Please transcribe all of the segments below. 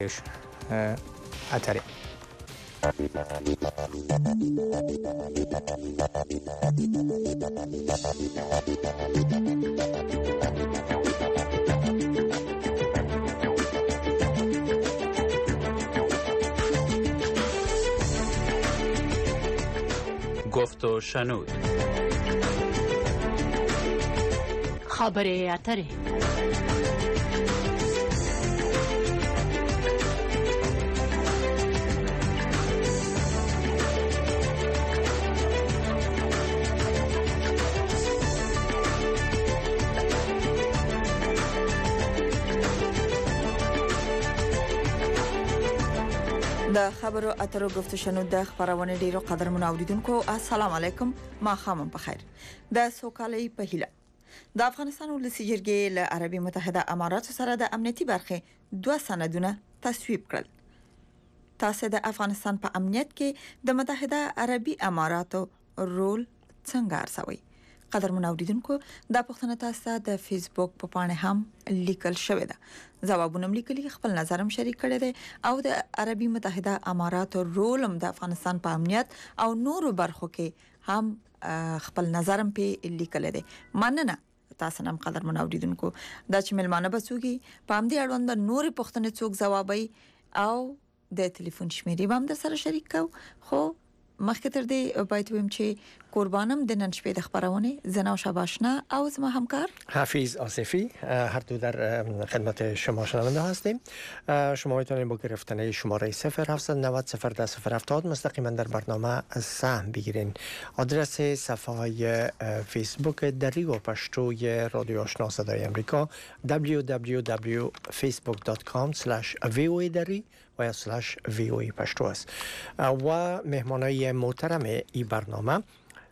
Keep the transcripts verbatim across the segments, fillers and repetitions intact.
اتری گفت و شنود. خبر اتری د خبرو اترو گفت شنود د خبرونه ډیرو قدرمن اوریدونکو السلام علیکم ما خامم په خیر د سوکالي په هیله د افغانستان ولسی جرګې له عربي متحده اماراتو سره د امنیتي برخې دوه سندونه تصویب کړل. تاسو د افغانستان په امنیت کې د متحده عربي اماراتو رول څنګه ارزوي؟ قدرمن اوریدونکو د پښتنو تاسو د فیسبوک په پاڼه هم لیکل شوی ده. ځوابونه لیکلي خپل نظرم شریک کړی دی او د عربي متحده اماراتو رول هم د افغانستان په امنیت او نورو برخو کې هم خپل نظرم په لیکل دي. مننه تاسو نن قدرمن اوریدونکو د چې ملمانه بسوږي په امدي اړوند نوري پښتنې څوک جوابي او د ټلیفون شمیرې هم در سره شریک کو. خو مخکې تر دې باید ویم چې قربانم د نن شپې د خبرونه زنا و شباشنا او زما همکار حفیظ آصفی هر دو در خدمت شما شنونده هستیم. شما میتونید با گرفتن شماره صفر هفت نه صفر صفر ده صفر هفتاد مستقیما در برنامه سهم بگیرین. آدرس صفحه های فیسبوک دریغ و پشتوی رادیو آشنا صدای امریکا دبلیو دبلیو دبلیو دات فیسبوک دات کام اسلش وی او ای دری و یا سلش وی او ای پشتو است. و مهمانای محترم این برنامه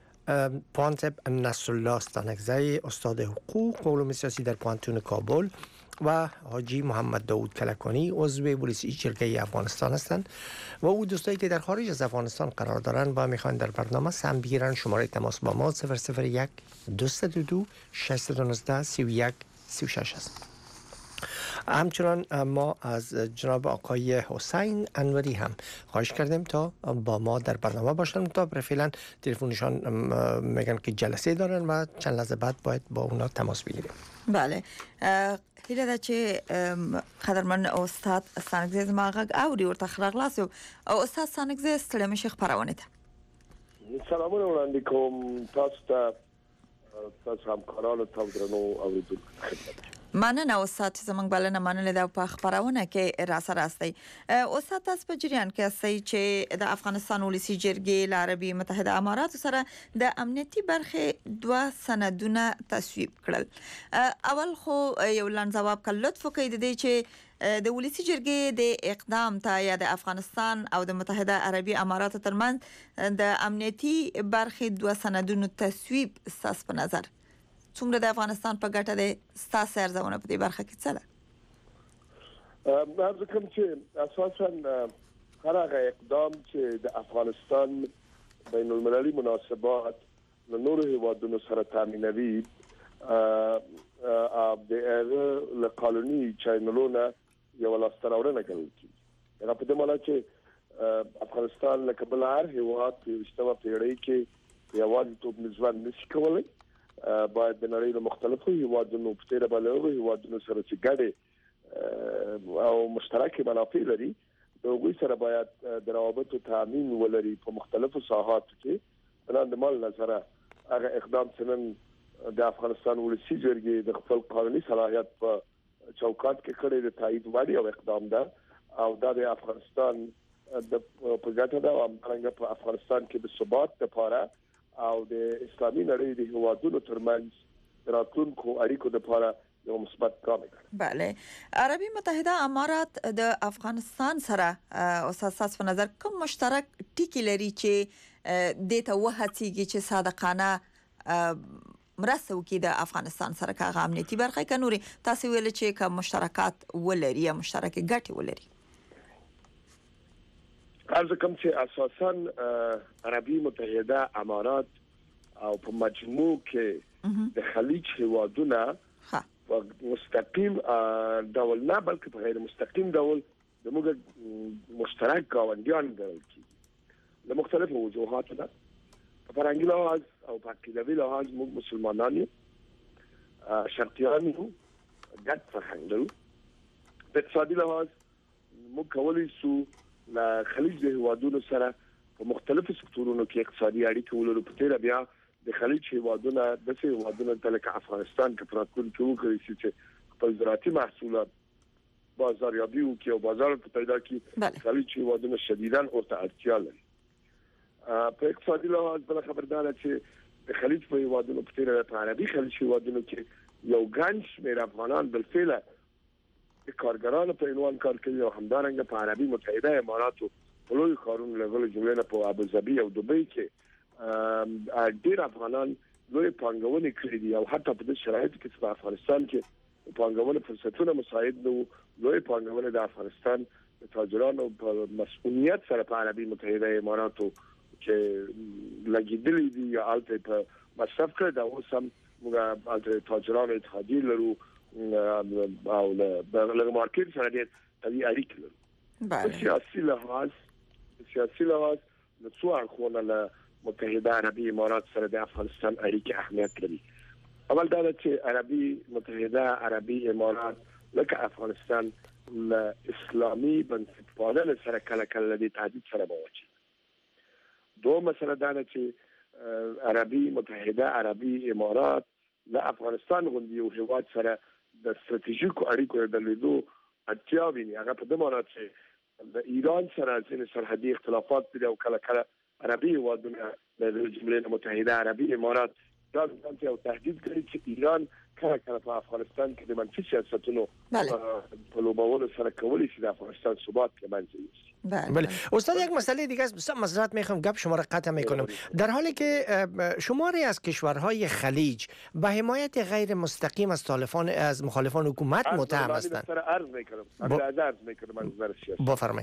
پوانتب نصرالله استانکزی استاد حقوق و علوم سیاسی در پوانتون کابل و حاجی محمد داود کلکانی عضو ولسی جرگه افغانستان هستند و او دوستایی که در خارج از افغانستان قرار دارند و میخوان در برنامه سهم بگیرن. شماره تماس با ما صفر صفر یک دویست و دو دو ششصد و نوزده سی و یک سی و شش است. همچنان ما از جناب آقای حسین انوری هم خواهش کردیم تا با ما در برنامه باشن. تا فعلا تلفنشان میگن که جلسه دارن و چند لحظه بعد باید با اونا تماس بگیریم. بله هیله ده چې قدرمن استاد سانگزی زما غږ اوري ورته خلاص او استاد سانگزی ستړي مشه خبرونه ده. سلامونه وړاندې کوم تاسو ته تاسو همکارانو ته درنو اوریدونکو خدمت. مننه استاد چې زمونږ بلنه منلې ده په خبرونه کې را سره استئ. استاد تاسو په جریان کې استئ چې د افغانستان ولسی جرګې له عربي متحده اماراتو سره د امنیتي برخې دوه سندونه تصویب کړل. اول خو یو لاند جواب کړ لطف وکړئ د دې چې د ولسی جرګې د اقدام ته یا د افغانستان او د متحده عربي اماراتو ترمنځ د امنیتي برخې دوه سندونو تصویب اساس په نظر څومره د افغانستان په ګټه ده ستاسو ارزونه په دې برخه کې څه ده؟ مرزه کوم چې اساساً هر هغه اقدام چې د افغانستان بین المللي مناسبات له نورو هیوادونو سره تامینوي او د قانوني چینلونو یو لاستراوړنه کوي. دا په دې معنی چې افغانستان لکه بل هر هیواد په وشتمه پیړۍ کې یوازې توپ نظام نشي کولای. باید د نړۍ له مختلفو هیوادونو په تیره بلغه هیوادونو سره چې ګډه او مشترکه منافع لري د هغوی سره باید د روابطو تامین ولري په مختلفو ساحاتو کې. بلان د مال نظره هغه اقدام چې د افغانستان ولسی جرګې د خپل قانوني صلاحیت په چوکاټ کې کړی د تایید وړي او اقدام ده او دا د افغانستان د په ګټه ده او همدارنګه په افغانستان کې د ثبات لپاره او د اسلامي نړۍ د هیوادونو ترمنځ راتلونکو اړیکو لپاره یو مثبت ګام دی. بله عربي متحده امارات د افغانستان سره او اساس په نظر کوم مشترک ټکی لري چې د ته وهڅیږي چې صادقانه مرسته وکړي د افغانستان سره کا امنیتي برخه کې نوري تاسو ویل چې کوم مشترکات ولري یا مشترک ګټي ولري؟ عرض کوم چې اساساً عربي متحده امارات او په مجموع کې د خلیج هیوادونه په مستقیم ډول نه بلکې په غیر مستقیم ډول د موږ مشترک گاونډیان ګڼل کیږي له مختلفو وجوهاتو نه. په فرهنګي لحاظ او په عقیدوي لحاظ موږ مسلمانان یو، شرقیان یو، ګډ فرهنګ لرو. په اقتصادي لحاظ موږ کولی شو له خلیج د هیوادونو سره په مختلفو سکتورونو کې اقتصادي اړیکې ولرو. په تیر بیا د خلیج هیوادونو د څه هیوادونو تلک افغانستان کې پراتکون کې وکړي چې خپل زراعتي محصولات بازاریابي وکړي او بازار په پیدا کړي. خلیج هیوادونو شدیداً ورته اړتیا لري. په اقتصادي لحاظ بل خبردار چې د خلیج په هیوادونو په تیر په عربي خلیج هیوادونو کې یو ګڼ شمېر افغانان بالفعل د کارګرانو په عنوان کار کوي او همدارنګه په عربي متحده اماراتو په لوی کارونو لګول جمله په ابوظبي او دوبۍ کې ډېر افغانان لوی پانګونې کړې دي او حتی په دې شرایطو کې چې په افغانستان کې پانګونې فرصتونه مساعد نو لوی پانګونې د افغانستان د تاجرانو په مسؤلیت سره په عربي متحده اماراتو چې لګیدلې دي یا البته په مصرف کړه دا اوس هم موږ د تاجرانو اتحادیه لرو او له مارکیټ سره ډېر طبيعي اړیکې لرو. په سیاسي لحاظ سیاسي لحاظ د څو اړخونو له متحده عربي امارات سره د افغانستان اړیکې اهمیت لري. اول دا چې عربي متحده عربي امارات لکه افغانستان له اسلامي بنسټپالنې سره کله کله د تهدید سره مواجه. دوه مسله دا چې عربي متحده عربي امارات له افغانستان غوندي یو هیواد سره د ستراتیژیکو اړیکو د لیدو اړتیا ویني. هغه په دې معنی چې د ایران سره ځینې سرحدي اختلافات دي او کله کله عربي هیوادونه د جمهوریت متحده عربي امارات دا د یو تهدید کوي چې ایران کله کله په افغانستان کې د منفي سیاستونو په لوبولو سره کولی شي د افغانستان ثبات کې منځ یوسي. بله استاد، یک مسئله دیگه است، معذرت میخوام گپ شما را قطع میکنم. در حالی که شماری از کشورهای خلیج به حمایت غیر مستقیم از طالبان از مخالفان حکومت متهم هستند. عرض میکنم عرض میکنم من نظر سیاسی بفرمایید.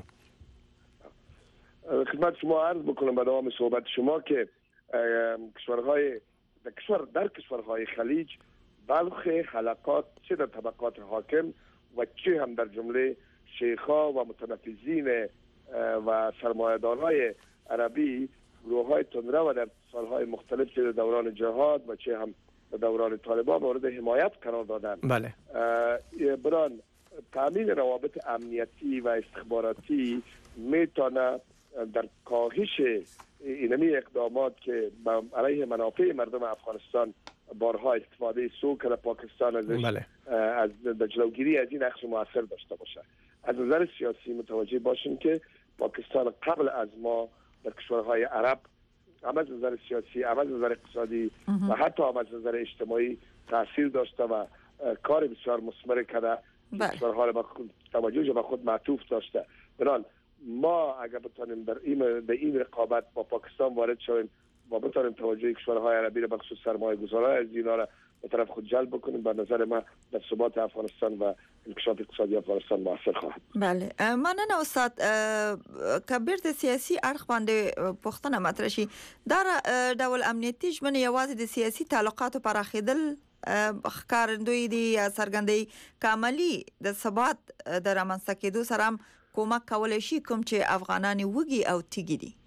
خدمت شما عرض بکنم به دوام صحبت شما که کشورهای در کشور در کشورهای خلیج برخی حلقات چه در طبقات حاکم و چه هم در جمله شیخ‌ها و متنفذین و سرمایه‌دارای عربی گروه‌های تندرو و در سالهای مختلف چه در دوران جهاد و چه هم در دوران طالبان مورد حمایت قرار دادند. بله. بران تامین روابط امنیتی و استخباراتی میتونه در کاهش اینمی اقدامات که علیه منافع مردم افغانستان بارها استفاده سو که پاکستان ازش بله. از جلوگیری از این نقش موثر داشته باشه. از نظر سیاسی متوجه باشیم که پاکستان قبل از ما در کشورهای عرب هم از نظر سیاسی، هم از نظر اقتصادی و حتی هم از نظر اجتماعی تاثیر داشته و کار بسیار مثمر کرده. کشورها به خود توجه به خود معطوف داشته. بران ما اگر بتونیم در این به این رقابت با پاکستان وارد شویم و بتونیم توجه کشورهای عربی را به خصوص سرمایه گذارای از اینا را به طرف خود جلب بکنیم، به نظر ما در ثبات افغانستان و انکشاف اقتصادی افغانستان موثر خواهد. بله، مننه استاد. کبیر د سیاسي اړخ باندې پوښتنه مطرح شي. دا ډول امنیتي ژمنې یوازې د سیاسي تعلقاتو پراخېدل ښکارندوی دي یا څرګندوي کاملي د ثبات د رامنځته کېدو سره هم کومک کولی شي کوم چې افغانان وږي او تیږي دي؟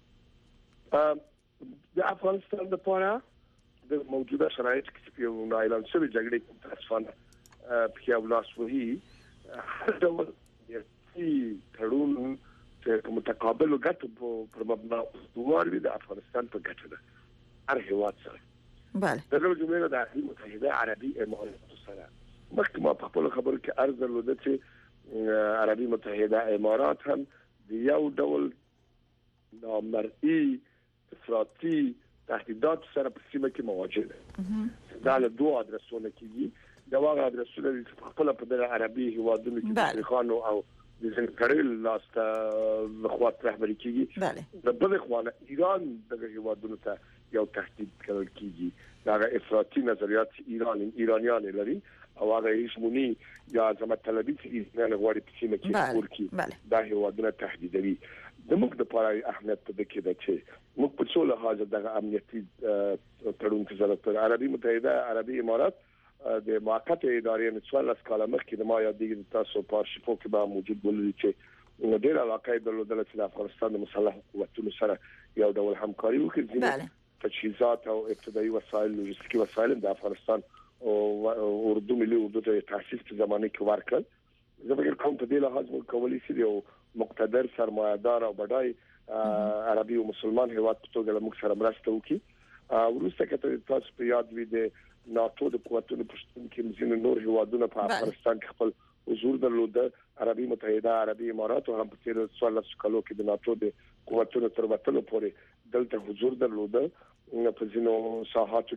د افغانستان لپاره د موجوده شرایط کې په یو اعلان شوی جګړې کې متاسفانه په یو لاسوهي هر ډول سیاسي تړون چې په متقابل ګټو پر مبنا استوار وي د افغانستان په ګټه ده هر هیواد سره. بله. د جمهوریت د متحده عربي امارات سره مخکې ما په خپل خبرو کې عرض درلوده چې عربي متحده امارات هم د یو ډول نامرئی افراطي تهدیدات سره په سیمه کې مواجه ده. دا له دوه ادرسونو کېږي. دا واغه ادرسونه چې خپل په د عربي هیوادونو کې د خانو او د ځنکړل لاسته لخوات رهبري کېږي. د بل خوانه ایران د هیوادونو ته یو تهدید کول کېږي. دا افراطي نظریات ایران ایرانیان لري او هغه هیڅمونی یا عظمت طلبي چې ایران غواړي په سیمه کې ورکی دا هیوادونه تهدیدوي. د موږ د پاره اهمیت په دې کې ده چې موږ په څو لحاظ د امنیتي تړون کې ضرورت لري. عربي متحده عربي امارات د موقته ادارې نڅوال اس کاله مخکې د ما یادېږي تاسو په شپو کې به موجود ولري چې ډېر علاقه درلودل چې د افغانستان د مسلح قوتونو سره یو ډول همکاري وکړي. بله. تجهیزات او ابتدایي وسایل لوجستیکي وسایل د افغانستان او اردو ملي اردو ته تاسیس په زمانه کې ورکړل. زه فکر کوم په دې لحاظ موږ کولی شو یو مقتدر سرمایه‌دار او بډای عربي او مسلمان هیواد په توګه موږ سره مرسته وکړي. ورسته کې تاسو په یاد وي د ناتو د قوتونو پښتون کې ځینې نور هیوادونه په افغانستان کې خپل حضور درلوده. عربي متحده عربي امارات هم په تیر څوارلس کالو کې د ناتو د قوتونو تر وټلو پورې دلته حضور درلوده په ځینو ساحاتو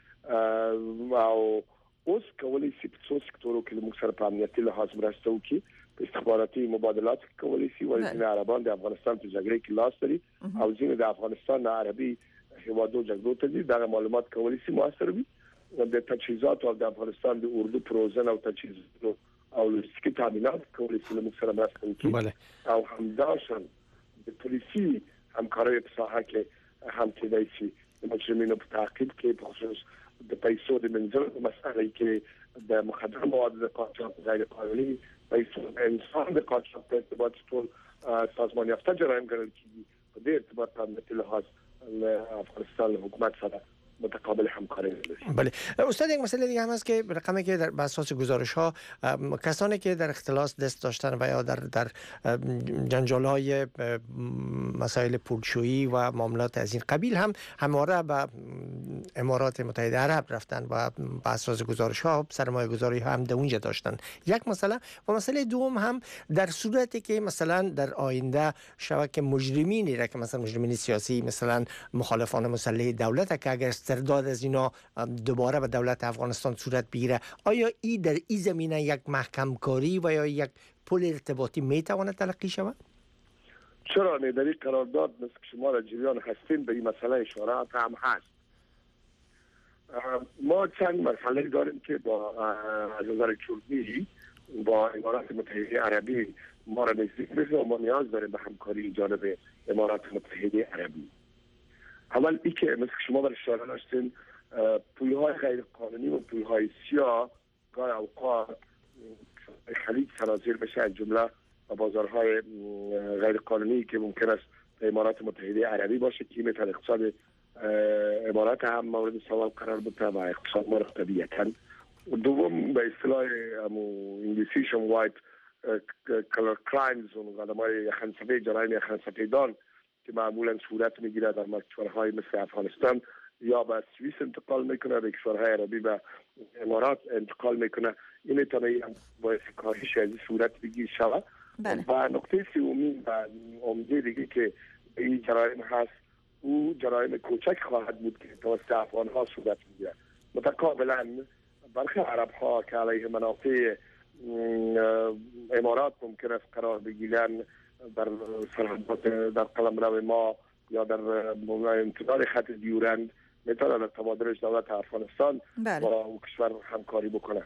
کې او اوس کولای شي په څو سکتورو کې موږ سره په امنیتي لحاظ مرسته وکړي. په استخباراتي مبادلات کولای شي ولې ځینې عربان د افغانستان په جګړه کې لاس لري او ځینې د افغانستان عربي هیوادو جګړو ته دي دا معلومات کولای شي موثر وي. د تجهیزات او د افغانستان د اردو پروژن او تجهیزات او لوجستیکي تامینات کولای شي موږ سره مرسته وکړي او همداشان د پولیسي همکارۍ په ساحه کې هم کېدای شي د مجرمینو په تعقیب کې په خصوص د پیسو د منځلو مسئله کې د مخدر موادو د قاچاق غیر قانوني پیسو انسان د قاچاق په ارتباط ټول سازمان یافته جرایم ګڼل کیږي. په دې ارتباط باندې له لحاظ افغانستان حکومت سره متقابل همکاری داشت. بله استاد، یک مسئله دیگه هم هست که رقمی که در اساس گزارش ها کسانی که در اختلاس دست داشتن و یا در در جنجال های مسائل پولشویی و معاملات از این قبیل هم همواره به امارات متحده عرب رفتن و بر اساس گزارش ها سرمایه گذاری هم در اونجا داشتن. یک مسئله و مسئله دوم هم در صورتی که مثلا در آینده شبکه مجرمینی را که مثلا مجرمین سیاسی مثلا مخالفان مسلح دولت که اگر استرداد از اینا دوباره به دولت افغانستان صورت بگیره، آیا این در این زمینه یک محکم کاری و یا یک پل ارتباطی میتواند تلقی شود؟ چرا نه؟ در این قرارداد مثل شما را جریان هستین به این مسئله اشارات هم هست. ما چند مسئله داریم که با از نظر کردی با امارات متحده عربی ما را نزدیک میشه و ما نیاز داریم به همکاری جانب امارات متحده عربی. اول ای که مثل شما بر اشاره داشتین پولهای غیر قانونی و پولهای سیاه گاهی اوقات خلیج سرازیر بشه از جمله و بازارهای غیر قانونی که ممکن است به امارات متحده عربی باشه که میتونه اقتصاد امارات هم مورد سوال قرار بده و اقتصاد ما طبیعتاً. دوم به اصطلاح انگلیسیش هم وایت کلر کرایمز و آدمای یخنسفید جرایم یخنسفیدان که معمولا صورت میگیره در کشورهای مثل افغانستان یا به سوئیس انتقال میکنه، به کشورهای عربی به امارات انتقال میکنه. این میتونه باعث کاهش از صورت بگیر شود. و نقطه سومی و عمده دیگه که این جرایم هست او جرایم کوچک خواهد بود که توسط افغان ها صورت میگیره. متقابلا برخی عرب ها که علیه منافع امارات ممکن است قرار بگیرن در سرحدات در قلمرو ما یا در امتداد خط دیورند میتونه در تبادلش دولت افغانستان با کشور همکاری بکنه.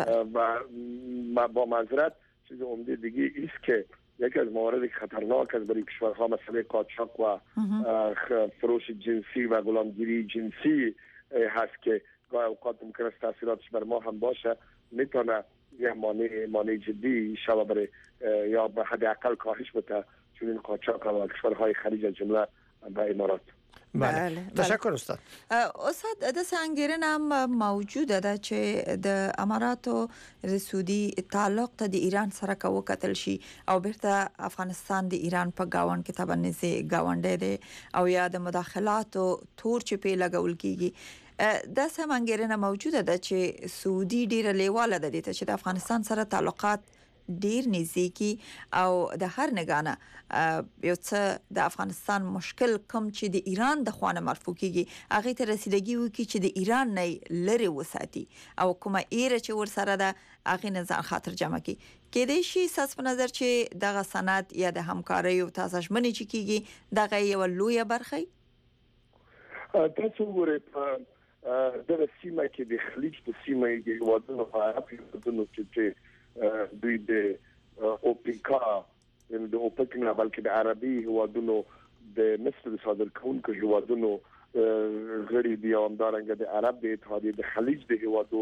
و با معذرت چیز عمده دیگه ایست که یکی از موارد خطرناک از برای کشورها مسئله قاچاق و فروش جنسی و غلامگیری جنسی هست که گاهی اوقات ممکن است تاثیراتش بر ما هم باشه. میتونه یه مانع مانع جدی شود برای یا به حد اقل کاهش بده چون این قاچاق و کشورهای خلیج از جمله به امارات. بله تشکر استاد. استاد د څنګه هم موجوده ده چې د اماراتو سعودي تعلق ته د ایران سره کو کتل شي او بیرته افغانستان د ایران په گاوند کې تبنځي گاونډي دي او یا د مداخلاتو تور چې په لګول کیږي دا څنګه موجوده ده چې سعودي ډیره لیواله ده چې د افغانستان سره تعلقات ډیر نزدیکی او د هر نگانه یو څه د افغانستان مشکل کم چې د ایران د خوانه مرفوع کیږي هغه ته رسیدګي وکړي چې د ایران نه لری وساتي او کومه ایره چې ور سره ده هغه نه ځان خاطر جمع کړي. کې د شي ساس په نظر چې دغه سند یا د همکاري او تاسو منې چې کیږي دغه یو لویه برخه تاسو ګورئ په د سیمه کې د خلیج په سیمه کې ودونو په اړه په کې دوی د اوپیکا د اوپک نه بلکې د عربي هوادونو د مصر صادر کوونکو هوادونو غړي دي او همدارنګه د عرب د اتحادیې د خلیج د هوادو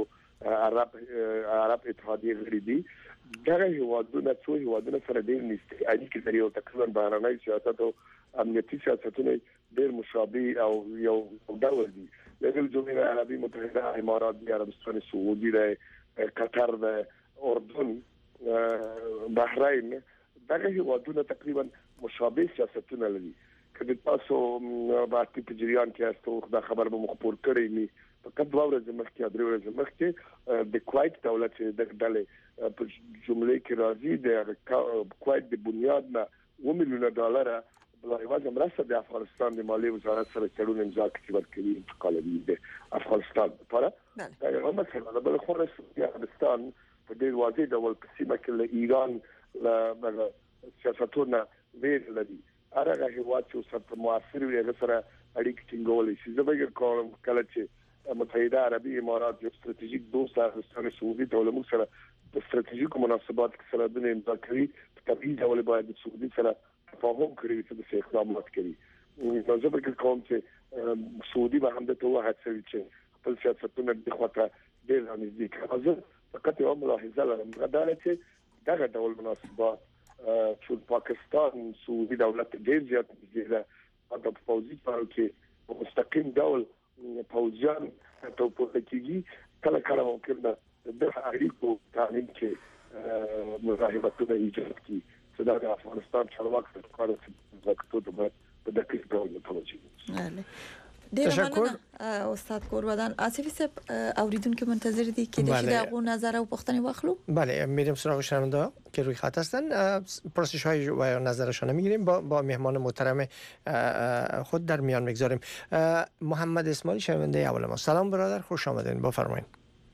عرب عرب اتحادیه غړي دي دغه هیوادونه څو هیوادونه سره ډېر نږدې اړیکې لري او تقریبا بهرنۍ سیاست او امنیتي سیاستونه ډېر مشابه او یو ډول دي لکه جمهوریت عربي متحده امارات عربستان سعودي ده قطر ده اردن بحرین دغه هیوادونه تقریبا مشابه سیاستونه لري کله تاسو باندې په جریان کې تاسو دا خبر به مخبر کړی می فقط دوه ورځې مخکې درې ورځې مخکې د کویت دولت د ډلې په جمله کې راځي د کویت د بنیاد نه و میلیونه ډالر بلای واځم راځي د افغانستان د مالی وزارت سره تړون امضا کړي ورکړي انتقالوي د افغانستان لپاره دا یو مثلا بل خو افغانستان په دې واځي ډول په سیمه کې له ایران له سیاستونه ویل لري هغه هیواد چې سره موثر وي هغه سره اړیکې ټینګول شي زه به کوم کله چې متحده عربي امارات یو ستراتیژیک دوست افغانستان سعودي ته له موږ سره د ستراتیژیکو مناسبات سره د امضا کړي په طبيعي ډول باید د سعودي سره تفاهم کړی چې د اقدامات کوي نو زه به کوم چې سعودي به هم د توه هڅوي چې خپل سیاستونه د خواته ډېر نږدې کړي زه فقط یو ملاحظه لرم دا چې دغه ډول مناسبات چې پاکستان سعودي دولت ډېر زیات نږدې د پوزیشن په کې مستقیم ډول پوزیان ته په کېږي کله کله ممکن ده د اړیکو تعلیم کې مزاحمتونه ایجاد کړي چې دا د افغانستان چارواکو ته کار کوي د په دقیق ډول متوجه دي. ډیر مننه استاد قربان آصفی صاحب اوریدونکو منتظر دي که د دغه نظر او پوښتنه واخلو. بله میریم سراغ شنونده که روی خط هستن پرسش های و نظرشون میگیریم با با مهمان محترم خود در میان میگذاریم. محمد اسماعیل شنونده اول ما. سلام برادر خوش آمدین بفرمایید.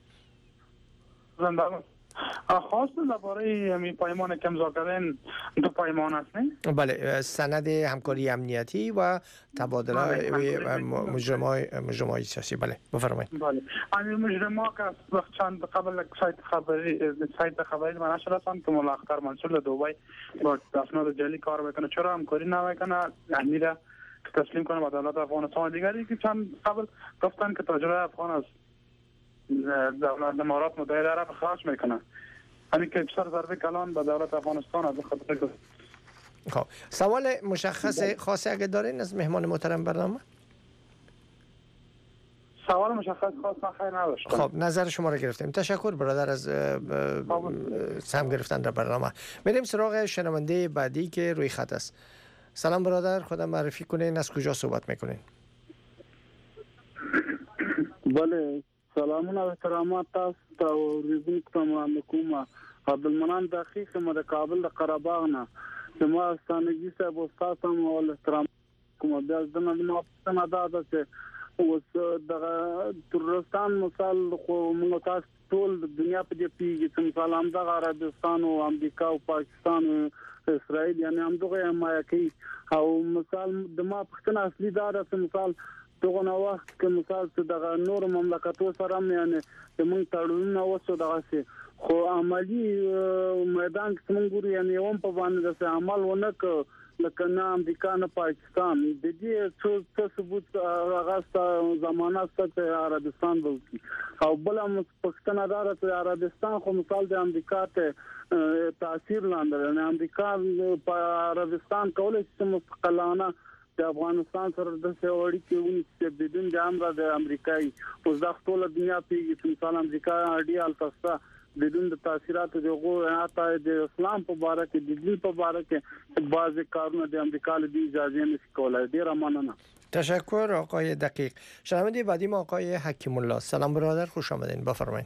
زنده خواستم درباره همین پیمان که امضا کردن دو پیمان هستن. بله سند همکاری امنیتی و تبادله مجرمای مجرمای سیاسی. بله بفرمایید. بله همین مجرما که چند قبل سایت خبری سایت خبری من نشرتان که ملاقات منصور دبی با اسناد جعلی کار میکنه چرا همکاری نمیکنه یعنی را تسلیم کنه به دولت افغانستان دیگری که چند قبل گفتن که تاجر افغان است دولت امارات متحده عرب خواهش میکنه همین که بیشتر ضربه کلان به دولت افغانستان از خاطر خب سوال مشخص خاصی اگه دارین از مهمان محترم برنامه سوال مشخص خاص من خیر نداشت. خب نظر شما را گرفتیم. تشکر برادر از سهم گرفتن در برنامه. میریم سراغ شنونده بعدی که روی خط است. سلام برادر خودم معرفی کنین از کجا صحبت میکنین؟ بله سلامون و احترامات تاسو ته ورزون کوم کومه عبدالمنان دقیق مې د کابل د قرهباغ نه زما ستانګي صاحب استاد هم او احترام کوم بیا د نن ما دا ده چې اوس د ترکستان مثال خو موږ تاسو ټول د دنیا په دې پیږي چې مثال هم د عربستان او امریکا او پاکستان او اسرائیل یعنی هم دغه حمایت کوي او مثال د ما پښتنه اصلي دا ده چې مثال دغه نو وخت کې مثال څه دغه نور مملکتونو سره هم یعنی موږ تړونونه وسو دغه سي خو عملی میدان کې موږ ګورو یعنی هم په باندې د عمل ونه ک لکه نه امریکا نه پاکستان د دې څه ثبوت هغه زمانہ ست عربستان بلکی او بل هم پښتنه دار ته عربستان خو مثال د امریکا ته تاثیر لاندې نه امریکا په عربستان کولای شي مستقلانه د افغانستان سره د سیاوړي کې ونی چې بدون د امر د امریکایي اوس د ټول دنیا پیږي چې مثال امریکا اړي الفستا بدون د تاثیرات د غو حتی د اسلام په اړه کې د دې په اړه کې بعض کارونه د امریکا له اجازه نشي کولای ډیر ممنون. تشکر آقای دقیق. شنونده بعدی ما آقای حکیم الله. سلام برادر خوش آمدین بفرمایید.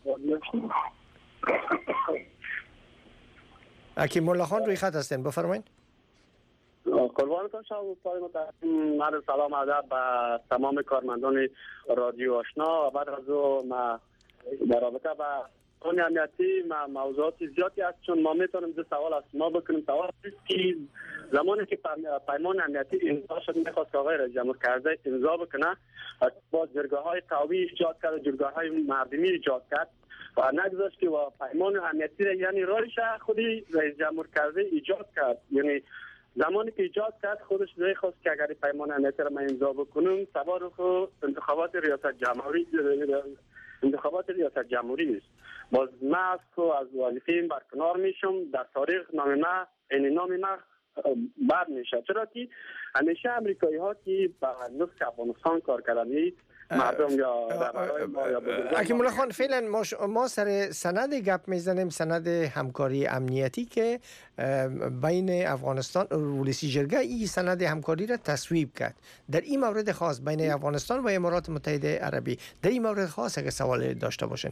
حکیم الله خان روی خط هستین بفرمایید. قربانتون شما استاد محترم من سلام ادب به تمام کارمندان رادیو آشنا و بعد از اون ما در رابطه با قانون امنیتی ما موضوعات زیادی هست چون ما میتونیم دو سوال از ما بکنیم. سوال است که زمانی که پیمان امنیتی امضا شد میخواست آقای رئیس جمهور کرده امضا بکنه با جرگه‌های قوی ایجاد کرد جرگه‌های مردمی ایجاد کرد و نگذاشت که با پیمان امنیتی یعنی رایش خودی رئیس جمهور کرده ایجاد کرد یعنی زمانی که ایجاد کرد خودش نمیخواست که اگر پیمان امنیتی را ما امضا بکنم سوار خود انتخابات ریاست جمهوری انتخابات ریاست جمهوری است. باز من از تو از وظیفه برکنار میشم. در تاریخ نام ما این نام ما بد میشه، چرا که همیشه امریکایی ها که به نفت افغانستان کار کردن مردم یا رهبرای ما یا حکیم الله خان، فعلا ما, ما سر سند گپ میزنیم، سند همکاری امنیتی که بین افغانستان ولسی جرگه این سند همکاری را تصویب کرد. در این مورد خاص بین افغانستان و امارات متحده عربی، در این مورد خاص اگه سوال داشته باشین.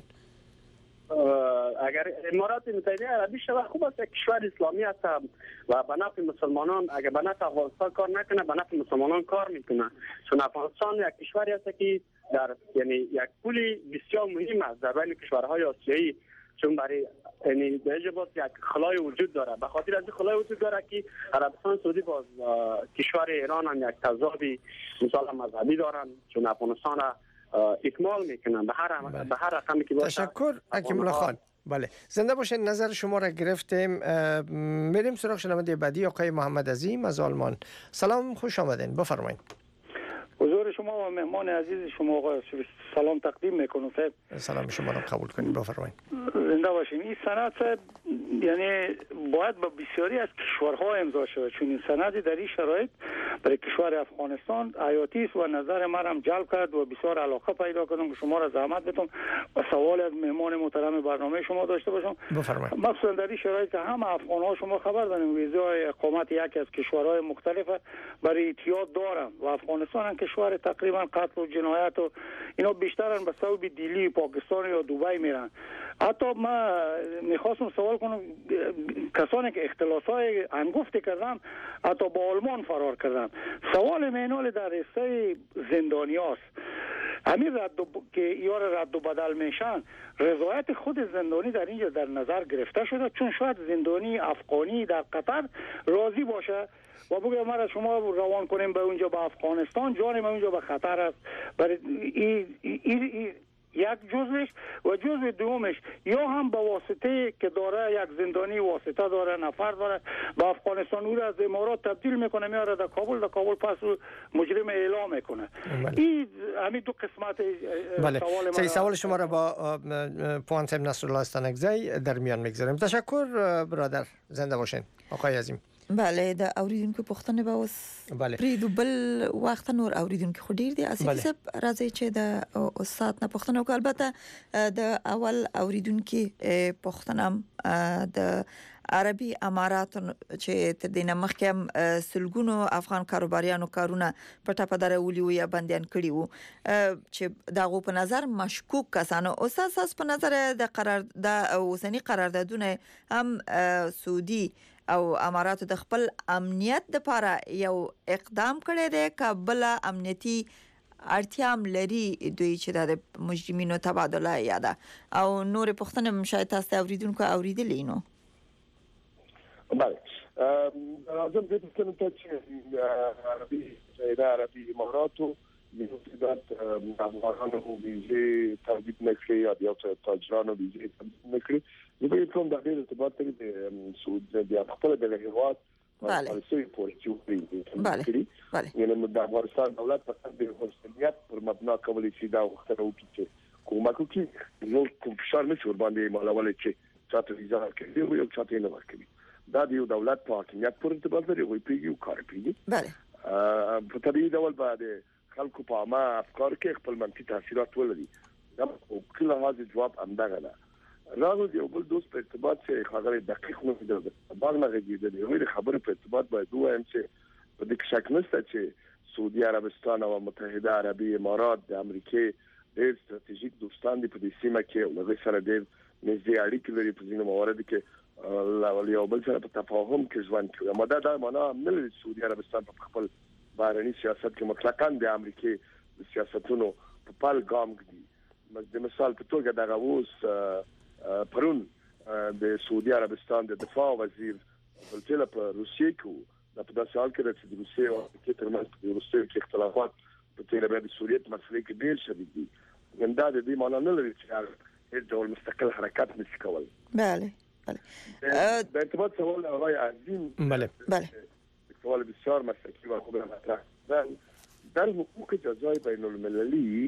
اگر امارات متحده عربی شود خوب است، یک کشور اسلامی است و به نفع مسلمانان، اگر به نفع افغانستان کار نکنه به نفع مسلمانان کار میکنه، چون افغانستان یک کشوری است که در یعنی یک پولی بسیار مهم است در بین کشورهای آسیایی، چون برای یعنی به جبات یک خلای وجود داره. به خاطر از این خلای وجود داره که عربستان سعودی با کشور ایران هم یک تضادی مثلا مذهبی دارن، چون افغانستان را اکمال میکنن به هر به هر رقمی که باشه. تشکر حکیم الله خان. بله، زنده باشین. نظر شما را گرفتیم. میریم سراغ شنونده بعدی، آقای محمد عظیم از آلمان. سلام، خوش آمدین، بفرمایید. حضور شما و مهمان عزیز شما آقای سلام تقدیم میکنم. صاحب سلام شما را قبول کنید، بفرمایید. زنده باشین. این سند صاحب یعنی باید با بسیاری از کشورها امضا شود، چون این سند در این شرایط برای کشور افغانستان حیاتی است و نظر من هم جلب کرد و بسیار علاقه پیدا کردم که شما را زحمت بدم و سوال از مهمان محترم برنامه شما داشته باشم. بفرمایید. مثلا در این شرایط که همه افغان‌ها شما خبر دارین ویزای اقامت یکی از کشورهای مختلف برای اتحاد دارن و افغانستان هم کشور تقریبا قتل و جنایت و اینا بیشترن به سبب دیلی پاکستان یا دبی میرن. حتی ما میخواستم سوال کنم کسانی که اختلاسای انگفت کردن حتی با آلمان فرار کردن، سوال مینال در رسته زندانی هاست. همین رد و که یار رد و بدل میشن، رضایت خود زندانی در اینجا در نظر گرفته شده، چون شاید زندانی افغانی در قطر راضی باشه و بگه ما را شما روان کنیم به اونجا به افغانستان، جان ما اونجا به خطر است. برای ای ای ای ای یک جزش و جزء دومش یا هم با واسطه که داره یک زندانی واسطه داره نفر داره با افغانستان او را از امارات تبدیل میکنه میاره در کابل، در کابل پس مجرم اعلام میکنه. این همین دو قسمت بله. سوال سوال, سوال شما را با پوان صاحب نصرالله استانکزی در میان میگذاریم. تشکر برادر، زنده باشین آقای عظیم. بله، د اوریدونکو پوښتنه به اوس پریدو بل وخت نور اوریدونکو خو ډیر دي. اساسي سب راځي چې د استاد نه پوښتنه وکړ. البته د اول اوریدونکو پوښتنه د عربي امارات چې تر دې مخکې هم سلګونو افغان کاروباریانو کارونه پټه پدره ولي و یا بنديان کړي وو چې دغه په نظر مشکوک کسانو اوس اساس په نظر د قرار د اوسنی قراردادونه هم سعودي او امارات د خپل امنیت لپاره یو اقدام کړی دی کابل امنیتي اړتیا هم لري دوی چې د مجرمینو تبادله یاده او نور پښتنه مشاهده تاسو اوریدونکو اوریدلې نو. بله لازم دې څه نه چې عربي د عربي اماراتو میوزیدات افغانانو ویزه تولید نکړي یا د تاجرانو ویزه تولید نکړي. زه به کوم د دې ارتباط لري د سعود د خپل د هیواد پالیسي پورتیو بله بله یعنی د افغانستان دولت په د مسؤلیت پر مبنا کولی شي دا وخت راوړي کومه کوي نو کوم فشار نشي ور باندې مالول چې چاته ویزه ورکړي او یو چاته نه ورکړي. دا د دولت په حاکمیت پر ارتباط لري او پیږي کار پیږي. بله په طبيعي ډول باندې خلکو په عامه افکار کې خپل منفي تاثیرات ولري. دا کله هغه جواب امدغه نه راغلی دی. بل دوست په ارتباط چې خبره دقیق نه دی باغ نه غږیدل یو خبره په ارتباط باید وایم چې په دې شک نشته چې سعودي عربستان او متحده عربي امارات د امریکای ډېر ستراتیژیک دوستان دي په دې سیمه کې او هغه سره ډېر نږدې اړیکې لري په ځینو مواردو کې لا یو بل سره په تفاهم کې ژوند کوي. اما دا د معنا نه لري سعودي عربستان په خپل بهرني سیاست کې مطلقاً د امریکای د سیاستونو په پال ګام دي. د مثال په توګه د غوس پرون د سعودي عربستان د دفاع وزیر بلتل په روسیې کې د په داسې حال کې چې د روسیې او امریکا ترمنځ د روسیې کې اختلافات په تیر بعد سوریه مسلې کې ډېر شدید دي. ګنده د دې معنا نه لري چې هیڅ ډول مستقل حرکت نشي کول. بله بله د ارتباط سوال آقای عظیم بله بله سوال بسیار مسلکی و خوب مطرح کردن. در حقوق جزای بین المللی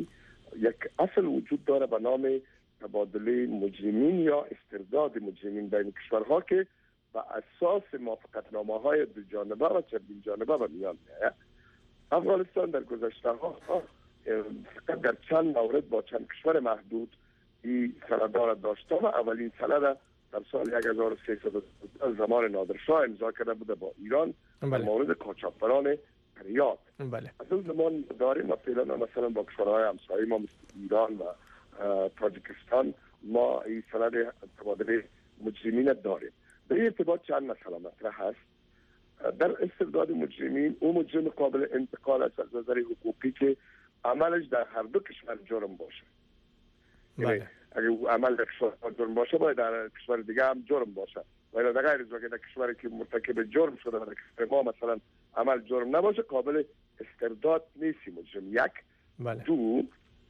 یک اصل وجود داره به نام تبادله مجرمین یا استرداد مجرمین بین کشورها که به اساس موافقتنامه های دو جانبه و چندین جانبه به میان میآید. افغانستان در گذشته ها فقط در چند مورد با چند کشور محدود این سند را داشته و اولین سند در سال هزار و سیصد زمان نادرشاه امضا کرده بوده با ایران در مورد قاچاقبران ریاض. بله. از اون زمان داریم و فعلا مثلا با کشورهای همسایه ما مثل ایران و تاجیکستان ما این سند تبادله مجرمین داریم. به این ارتباط چند مسئله مطرح هست. در استرداد مجرمین اون مجرم قابل انتقال است از نظر حقوقی که عملش در هر دو کشور جرم باشه. بله. اگر عمل در کشور جرم باشه باید در کشور دیگه هم جرم باشه. ولی در غیر از اگر در کشوری که مرتکب جرم شده و در کشور ما مثلا عمل جرم نباشه قابل استرداد نیست مجرم. یک. بله. دو،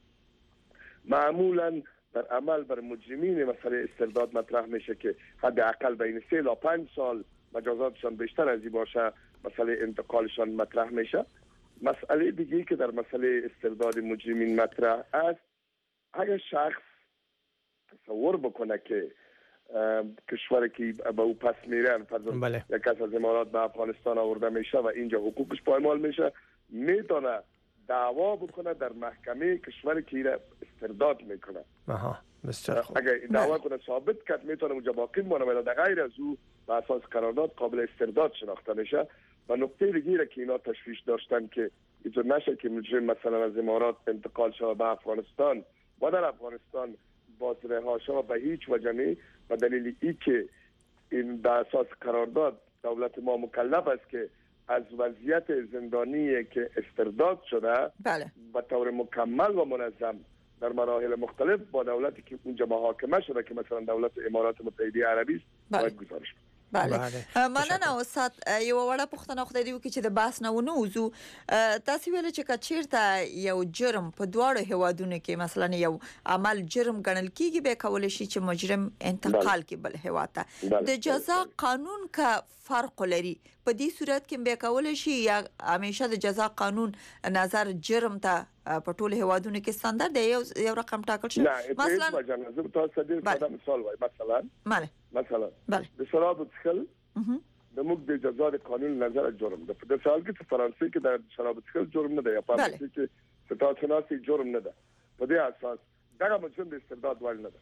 معمولا در عمل بر مجرمین مسئله استرداد مطرح میشه که حداقل بین سه تا پنج سال مجازاتشان بیشتر از این باشه، مسئله انتقالشان مطرح میشه. مسئله دیگه که در مسئله استرداد مجرمین مطرح است، اگر شخص تصور بکنه که کشوری که به او پس میرن، بله. یک کس از امارات به افغانستان آورده میشه و اینجا حقوقش پایمال میشه، میتونه دعوا بکنه در محکمه کشوری که ایره استرداد میکنه. آها بسیار خوب. اگر دعوا کنه ثابت کرد میتونه اونجا باقی بمانه، ولی در غیر از او به اساس قرارداد قابل استرداد شناخته میشه. و نکته دیگه که اینا تشویش داشتن که اینطور نشه که مجرم مثلا از امارات انتقال شود به افغانستان و در افغانستان باز رها شود به هیچ وجه نه، و دلیل ای که این به اساس قرارداد دولت ما مکلف است که از وضعیت زندانی که استرداد شده بله. به طور مکمل و منظم در مراحل مختلف با دولتی که اونجا محاکمه شده که مثلا دولت امارات متحده عربی است باید گزارش کنه. بله, بله. مننه استاد. یو وړه پوښتنه خدای دی وکړي چې د باس نه ونه وځو. تاسو ویل چې کچیرته یو جرم په دواړو هیوادونو کې مثلا یو عمل جرم ګڼل کیږي به کول شي چې مجرم انتقال کې بل هیواد ته د جزا قانون کا فرق لري. په دې صورت کې به کول شي یا همیشه د جزا قانون نظر جرم ته په ټولو هیوادونو کې ستاندرد دی یو یو رقم ټاکل شي. مثلا مثلا تاسو د ساده مثال وای مثلا بله مثلا بله د شراب څښل د موږ د جزا د قانون نظر جرم ده. په مثال کې په فرانسې کې د شراب څښل جرم نه دی، یا په امریکا کې ستاسو جرم نه ده. په دې اساس دا مجرم د استرداد وړ نه ده.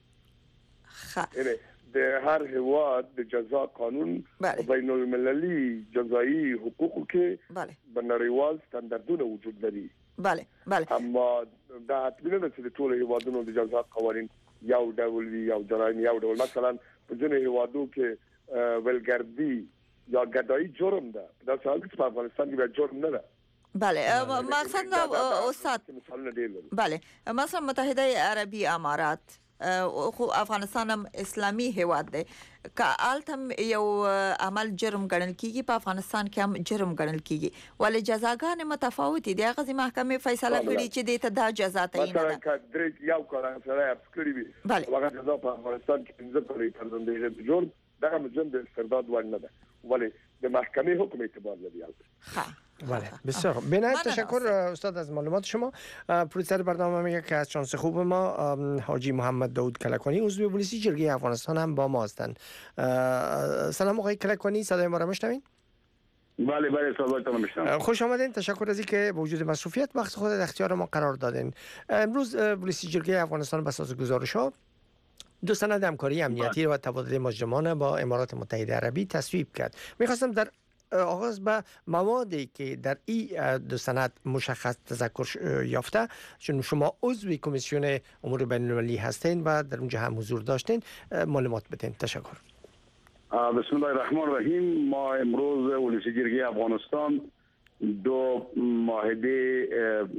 ښه د هر هیواد د جزا قانون بین المللي جزایی حقوقو کې بله په نړیوال ستاندردونه وجود لري. بله بله. اما دا حتمی نه چې د ټولو هیوادونو د جزا قوانین یو ډول وي او جرایم یو ډول. مثلا په ځینو هیوادو کې ولګردي یا ګډای جرم ده، دا څنګه چې په افغانستان کې جرم نه ده. بله مقصد استاد بله مثلا متحده عربی امارات خو افغانستان هم اسلامی هیواد دی که التم یو عمل جرم ګڼل کیږي په افغانستان کې هم جرم ګڼل کیږي ولې جزاګان متفاوت دي. هغه محکمه فیصله کړي چې د ته دا جزا تعیین ده. مثلا درې یو کار سره اپسکري وي هغه جزا په افغانستان کې پنځه کړي پرځندې د جرم دا مجرم د استرداد وړ نه ده، ولی د محکمه حکم اعتبار لري. ها بله بسیار خوب. بنای تشکر استاد از معلومات شما. پروډوسر برنامه میگه که از شانس خوب ما حاجی محمد داود کلکانی عضو پلیسی جرگه افغانستان هم با ما هستند. سلام آقای کلکانی، صدای ما را میشنوین؟ بله بله صدایتون میشنوم. خوش آمدین. تشکر از اینکه با وجود مصروفیت وقت خود در اختیار ما قرار دادین. امروز پلیسی جرگه افغانستان بر اساس گزارش‌ها دو سند همکاری امنیتی و تبادل مجرمانه با امارات متحده عربی تصویب کرد. میخواستم در آغاز به موادی که در این دو سند مشخص تذکر یافته، چون شما عضو کمیسیون امور بین المللی هستین و در اونجا هم حضور داشتین، معلومات بدین. تشکر. بسم الله الرحمن الرحیم. ما امروز پلیسی جرگه افغانستان دو معاهده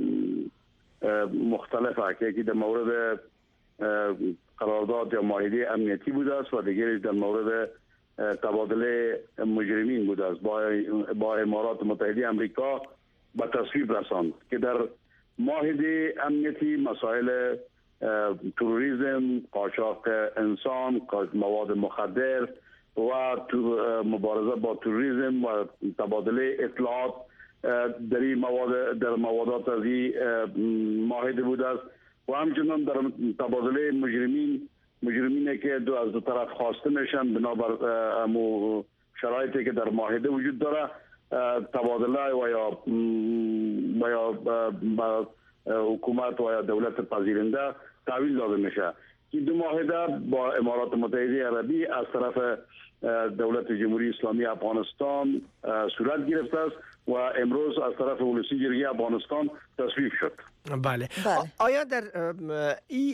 مختلفه که یکی در مورد قرارداد یا معاهده امنیتی بوده است و دیگری در مورد تبادله مجرمین بوده است با با امارات متحده آمریکا به تصویب رساند که در معاهده امنیتی مسائل تروریسم، قاچاق انسان، مواد مخدر و مبارزه با تروریسم و تبادله اطلاعات در این مواد در موادات از این معاهده بوده است و همچنان در تبادله مجرمین مجرمینی که دو از دو طرف خواسته میشن بنابر امو شرایطی که در معاهده وجود داره تبادله و یا و یا حکومت و یا دولت پذیرنده تحویل داده میشه. این دو معاهده با امارات متحده عربی از طرف دولت جمهوری اسلامی افغانستان صورت گرفته است و امروز از طرف ولسی جرگه افغانستان تصویب شد. بله. بله. آیا در این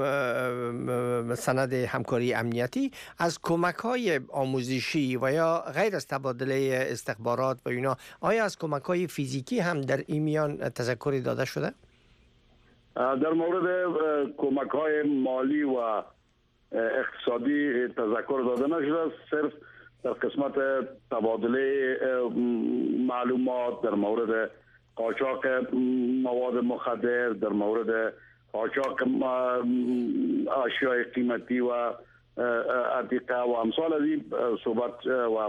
سند همکاری امنیتی از کمک‌های آموزشی و یا غیر از تبادله استخبارات و اینا آیا از کمک‌های فیزیکی هم در این میان تذکری داده شده؟ در مورد کمک‌های مالی و اقتصادی تذکر داده نشده، صرف در قسمت تبادله معلومات در مورد قاچاق مواد مخدر، در مورد قاچاق اشیاء قیمتی و عتیقه و امثال از این صحبت و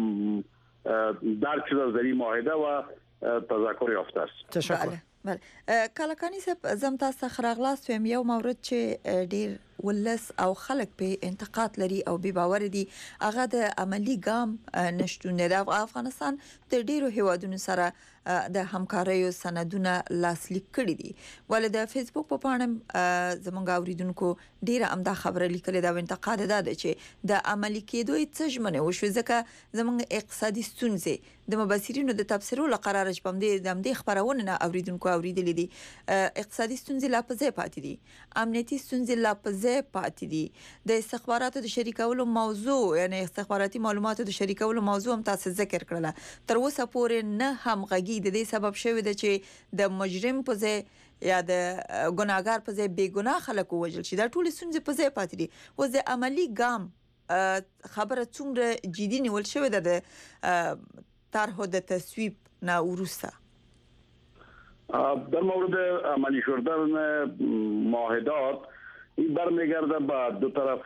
درک شده در این معاهده و تذکر یافته است. تشکر. بله بله کلکانی صاحب زم تاسو خراغلاست ویم یو مورد چې ډیر ولس او خلک په انتقاد لري او بي باور دي هغه د عملی ګام نشټون د افغانستان د ډیرو هیوادونو سره د همکاریو سندونه لاسلیک کړي دي ول د فیسبوک په پاڼه زمونږ اوریدونکو ډیره امدا خبره لیکلې دا انتقاد ده چې د عملی کېدو څه ژمنه وشو ځکه زمونږ اقتصادي ستونزې د مبصرینو د تفسیرو لقرار شپم دي د دې خبرونه نه اوریدونکو اوریدلې دي اقتصادي ستونزې لا په ځای پاتې دي امنیتي ستونزې لا په ځای پاتې دي د استخباراتو د شریکولو موضوع یعنی استخباراتي معلوماتو د شریکولو موضوع هم تاسو ذکر کړل تر اوسه پورې نه همغږي د دې سبب شوی دی چې د مجرم په ځای یا د ګناګار په ځای بے ګناه خلک وژل شي دا ټول ستونزې په ځای پاتې دي و د عملی ګام خبره څومره جدي نیول شوی ده د طرح د تصویب نه وروسته در مورد عملی شدن معاهدات این برمیگرده به دو طرف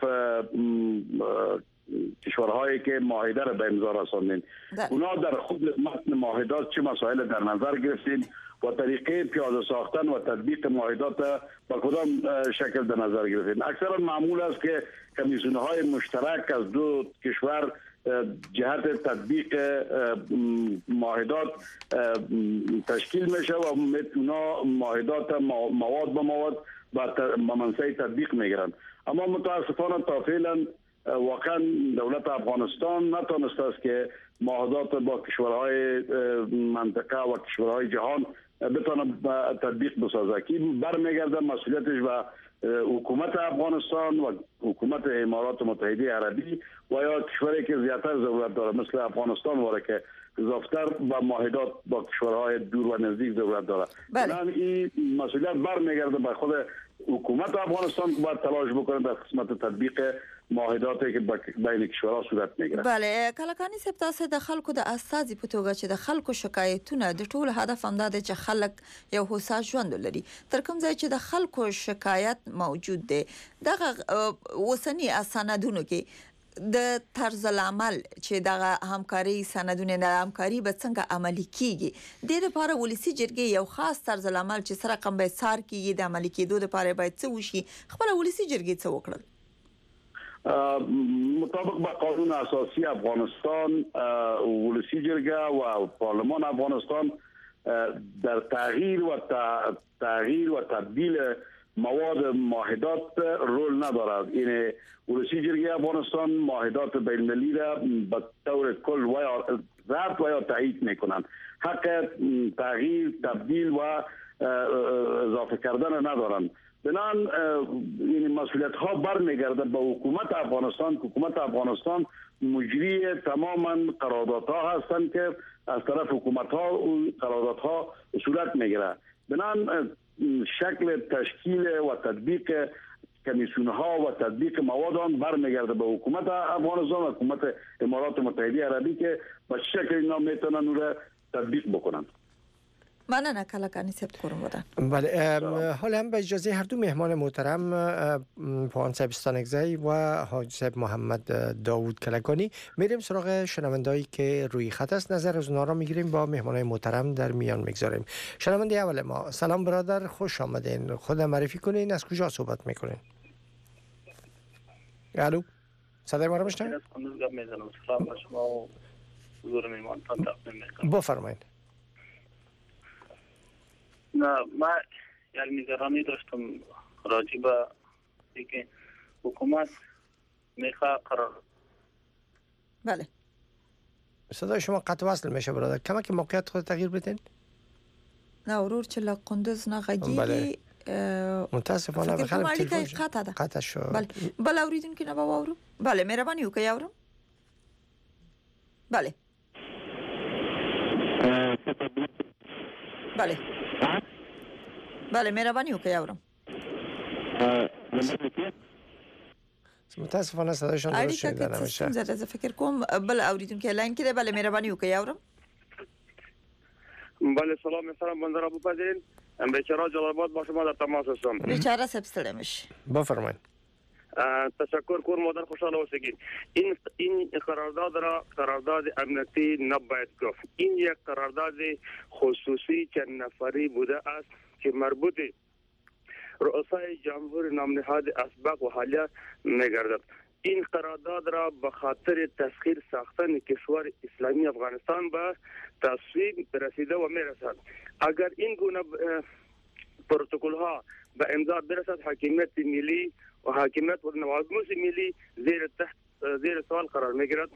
کشورهایی که معاهده را به امضا رساندن. اونا در خود متن معاهدات چه مسائل در نظر گرفتین و طریقه پیاده ساختن و تطبیق معاهدات با کدام شکل در نظر گرفتین؟ اکثرا معمول است که کمیسیون‌های مشترک از دو کشور جهت تطبیق معاهدات تشکیل میشه و اونا معاهدات مواد به مواد با منصه تطبیق میگیرن. اما متاسفانه تا فعلا واقعا دولت افغانستان نتونسته است که معاهدات با کشورهای منطقه و کشورهای جهان بتونه تطبیق بسازه که برمیگرده مسئولیتش به حکومت افغانستان و حکومت امارات متحده عربی و یا کشوری که زیادتر ضرورت داره مثل افغانستان واره که اضافتر با معاهدات با کشورهای دور و نزدیک ضرورت داره. بله. این مسئولیت برمیگرده به خود حکومت افغانستان که باید تلاش بکنه در قسمت تطبیق معاهداتی که بین کشورها صورت میگیره. بله کلکانی صاحب تاسو د خلکو د استازي په توګه چې د خلکو شکایتونه د ټول هدف هم دا دی چې خلک یو هوسا ژوند لري تر کوم ځای چې د خلکو شکایت موجود دی دغه وسنی اسنادونو کې د طرز العمل چې د همکاري سندونه نه همکاري به څنګه عملي کیږي د دې لپاره ولسی جرګې یو خاص طرز العمل چې سره کوم به سار کیږي د عملي کېدو لپاره باید څه وشي خپل ولسی جرګې څه وکړل مطابق با قانون اساسی افغانستان ولسی جرگه و پارلمان افغانستان در تغییر و تغییر و تبدیل مواد معاهدات رول ندارد. این ولسی جرگه افغانستان معاهدات بین المللی را به طور کل و یا رد و یا تایید میکنند. حق تغییر تبدیل و اضافه کردن ندارند. بنان این مسئولیت ها برمیگرده به حکومت افغانستان. حکومت افغانستان مجری تماما قراردادها هستند که از طرف حکومت ها قراردادها صورت میگیره. بنان شکل تشکیل و تطبیق کمیسیون ها و تطبیق مواد آن برمیگرده به حکومت افغانستان و حکومت امارات متحده عربی که به شکل اینا میتونن اون را تطبیق بکنند. مننه کلکانی سپت کورم بودن. بله حالا هم به اجازه هر دو مهمان محترم پوان صاحب استانکزی و حاج صاحب محمد داوود کلکانی میریم سراغ شنوندهایی که روی خط است. نظر از اونها را میگیریم با مهمانای محترم در میان میگذاریم. شنونده اول ما، سلام برادر، خوش آمدین. خود معرفی کنین، از کجا صحبت میکنین؟ الو صدای ما را میشنوید؟ سلام بر شما و حضور مهمانتان تقدیم میکنم. بفرمایید. نه ما یعنی نگرانی داشتم راجع به اینکه حکومت میخواد قرار. بله صدای شما قطع وصل میشه برادر، کمک موقعیت خود تغییر بدین. نه ورور چې له قندوز نه غږیږي. بله متاسفانه فکر کوم اړیکه قطع ده. قطع شو. بله بل اوریدونکو نه به واورو. بله مهرباني وکړئ اورم. بله بله بله مهرباني وکړئ اورم. متاسفانه صدایشان درست شنیده نمیشه. اړیکه څه فکر کوم بل اوریدونکو لاین کې بله مهرباني وکړئ اورم. بله سلام سلام بنده را بپذیرین. بیچاره جلال آباد با شما در تماس هستم. بیچاره سب ستړی میشه. بفرمایید. تشکر کور مادر خوشحال باشید. این این قرارداد را قرارداد امنیتی نباید گفت. این یک قرارداد خصوصی چند نفری بوده است که مربوط رؤسای جمهور نام نهاد اسبق و حالیه میگردد. این قرارداد را به خاطر تسخیر ساختن کشور اسلامی افغانستان به تصویب رسیده و میرسد. اگر این گونه پروتکل ها به امضا برسد، حاکمیت ملی و حاکمیت و نوازموس ملی زیر تحت زیر سوال قرار میگیرد.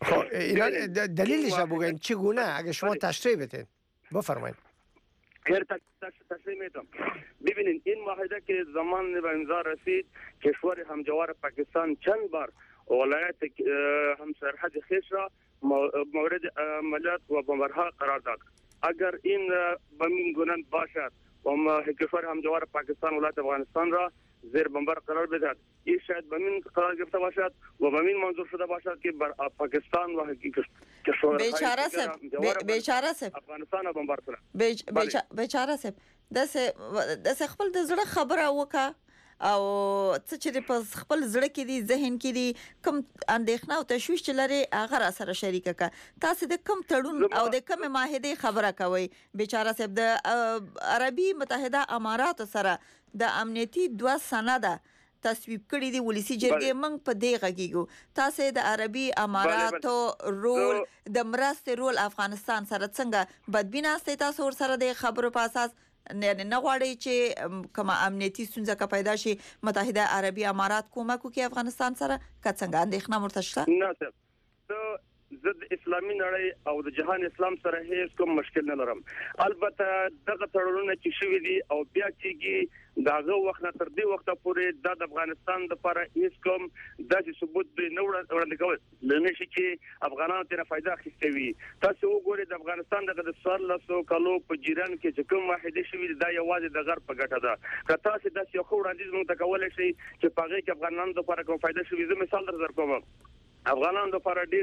دلیلش را بگوین چگونه اگر شما تشریح بدین. بفرمایید. هر تشریح میدم. ببینید این معاهده که زمان به امضا رسید، کشور همجوار پاکستان چند بار ولایت همسرحد خویش را مورد عملیات و بمبارها قرار داد. اگر این بمین گونه باشد و کشور همجوار پاکستان ولایت افغانستان را زیر بمبار قرار بدهد، این شاید بمین قرار گرفته باشد و بمین منظور شده باشد که بر پاکستان و کشور بیچاره سب بیچاره سب افغانستان را بمبار کنه. بیچاره سب دسه دسه خپل د زړه خبره وکړه او څه چې په خپل زړه کې دي، ذهن کې دي، کوم اندېښنه او تشویش چې لري هغه را سره شریکه کړه. تاسو د کوم تړون او د کوم معاهده خبره کوي؟ بیچاره صاحب د عربي متحده امارات سره د امنیتي دوه سنده تصویب کړی دی ولسی جرګې موږ په دې غږیږو. تاسو د عربي اماراتو رول د مرستې رول افغانستان سره څنګه بدبینه استئ؟ تاسو ور سره د خبرو په اساس نه نه غواړي چې کومه امنیتي ستونزه کا پیدا شي متحده عربي امارات کومک کوي افغانستان سره که څنګه اندېښنه مرته شته؟ نه ته زه د اسلامي نړۍ او د جهان اسلام سره هیڅ کوم مشکل نه لرم. البته دغه تړونونه چې شوي دي او بیا چې داغه وخت نه تر دې وخته پورې د افغانستان لپاره هیڅ کوم داسې ثبوت نه وړاندې کوي لنه شي چې افغانانو ته فائدہ اخیستې وي. تاسو وګورئ د افغانستان دغه د څوارلسو کالو په جیران کې چې کوم واحده شوي دا یوازې د غرب په ګټه ده. که تاسو داسې یو وړاندیز موږ ته کولای شئ چې په هغه کې افغانانو لپاره کوم فائدہ شوي، زه مثال در کوم. افغانانو لپاره ډیر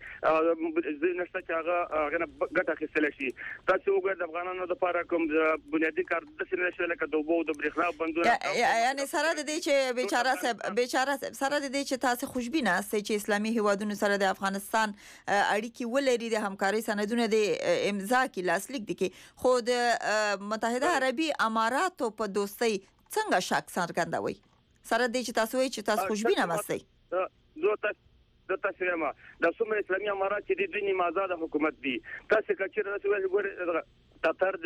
داسې نشته چې هغه غنه ګټه اخیستل شي. تاسو وګورئ د افغانانو لپاره کوم بنیادی کار د سینې نشي لکه د اوبو د برېښنا بندونه، یعنی سره د دې چې بیچاره صاحب بیچاره صاحب سره د دې چې تاسو خوشبینه استئ چې اسلامي هیوادونو سره د افغانستان اړیکې ولري، د همکاري سندونه د امضا کې لاسلیک دي، خو د متحده عربي اماراتو په دوستۍ څنګه شک څرګندوي؟ سره د دې چې تاسو وایئ چې تاسو خوشبینه مستئ. د تاسو ما د څومره اسلامي امارات چې د دیني آزاد حکومت دي، تاسو کچیر رسول ګور قطر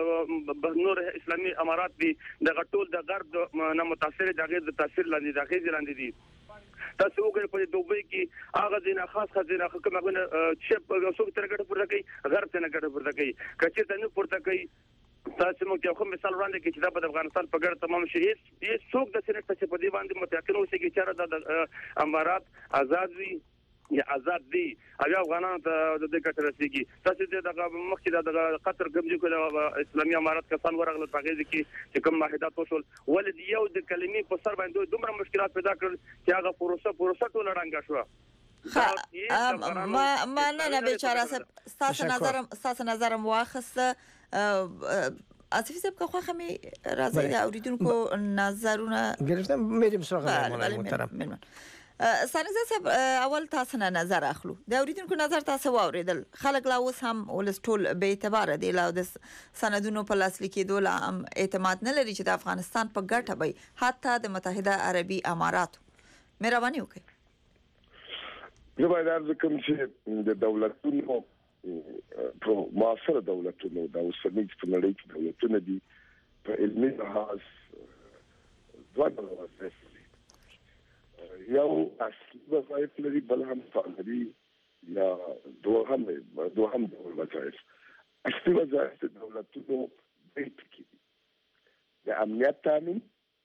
د نور اسلامي امارات دي د غټول د غرب نه متاثر د غیر د تاثیر لاندې د غیر لاندې دي. تاسو وګورئ په دوبۍ کې هغه دینه خاص خزینه حکومتونه چې په څو تر ګټه پورته کوي، غرب ته نه ګټه پورته کوي. کچیر ته نه پورته کوي تاسو مو یو کوم مثال وړاندې کړئ چې دا په افغانستان په ګټه تمام شي. هیڅ څوک د سینټ چې په دې باندې متأکد اوسي چې چېرې د امارات آزاد وي یا آزاد دي او افغانانو ته د دې ګټه رسیږي. تاسو دغه مخکې د قطر کوم چې اسلامي امارات کسان ورغله په غږ کې چې کوم معاهدات وشول، ولې یو د کلمې په سر باندې دومره مشکلات پیدا کړل چې هغه پروسه پروسه ټول رنګ شو. ما ما نه نه بیچاره ستاسو نظرم ستاسو نظرم واخسته آصفی صاحب که خواهم می راځي د اوریدونکو نظرونه گرفتم میریم سراغ مهمان محترم. سانګزه صاحب اول تاسو نه نظر اخلو د اوریدونکو نظر تاسو واوریدل خلک لا اوس هم ولستول به اعتبار دی لا د سندونو په لاس لیکېدو لا هم اعتماد نه لري چې د افغانستان په ګټه وي حتی د متحده عربي اماراتو مهرباني وکړئ. زه باید عرض کوم چې د دولتونو په معاصر دولتونو د اوسنۍ په نړۍ کې دولتونه دي په علمي لحاظ دوه ډول وظایف لري. یو اصلي وظایف لري بل هم فعالي یا دوهم دوهم ډول وظایف. اصلي وظایف د دولتونو د د امنیت تامین،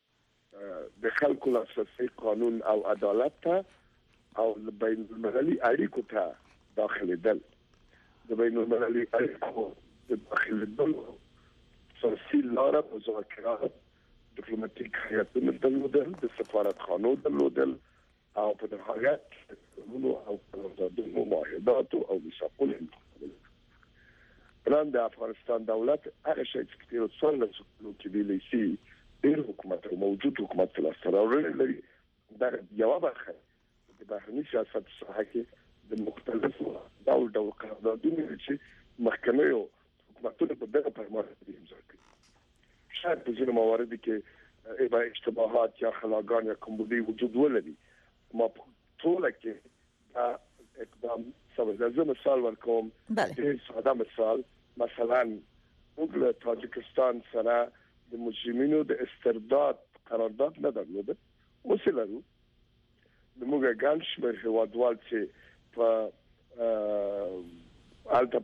د خلکو لاسرسي قانون او عدالت ته او بین المللي اړیکو ته داخليدل. د بین المللي اړیکو د داخليدلو سیاسي لاره مذاکرات ډیپلوماټیک هیئتونه درلودل، د سفارتخانو درلودل او په نهایت د او قراردادونو معاهداتو او میثاقونو. پلان د افغانستان دولت هغه شی چې تیر څلور کلو کې ویلې شي ډېر حکومت او موجود حکومت په لاس راوړل لري. دا یو برخه د بهرني سیاست ساحه کې د مختلفو ډول ډول قراردادونو چې مخکنیو حکومتونو په دغه پرمختګ کې امضا کړي. شاید په ځینو مواردو کې ایبا اشتباهات یا خلاګان یا کمبودي وجود ولري. ما ټول کې دا اقدام سوي. زه مثال ورکوم. ډېر ساده مثال، مثلا موږ له تاجکستان سره د مجرمینو د استرداد قرارداد نه درلود. اوس لرو. د موږ ګڼ شمېر هیوادوال چې په الته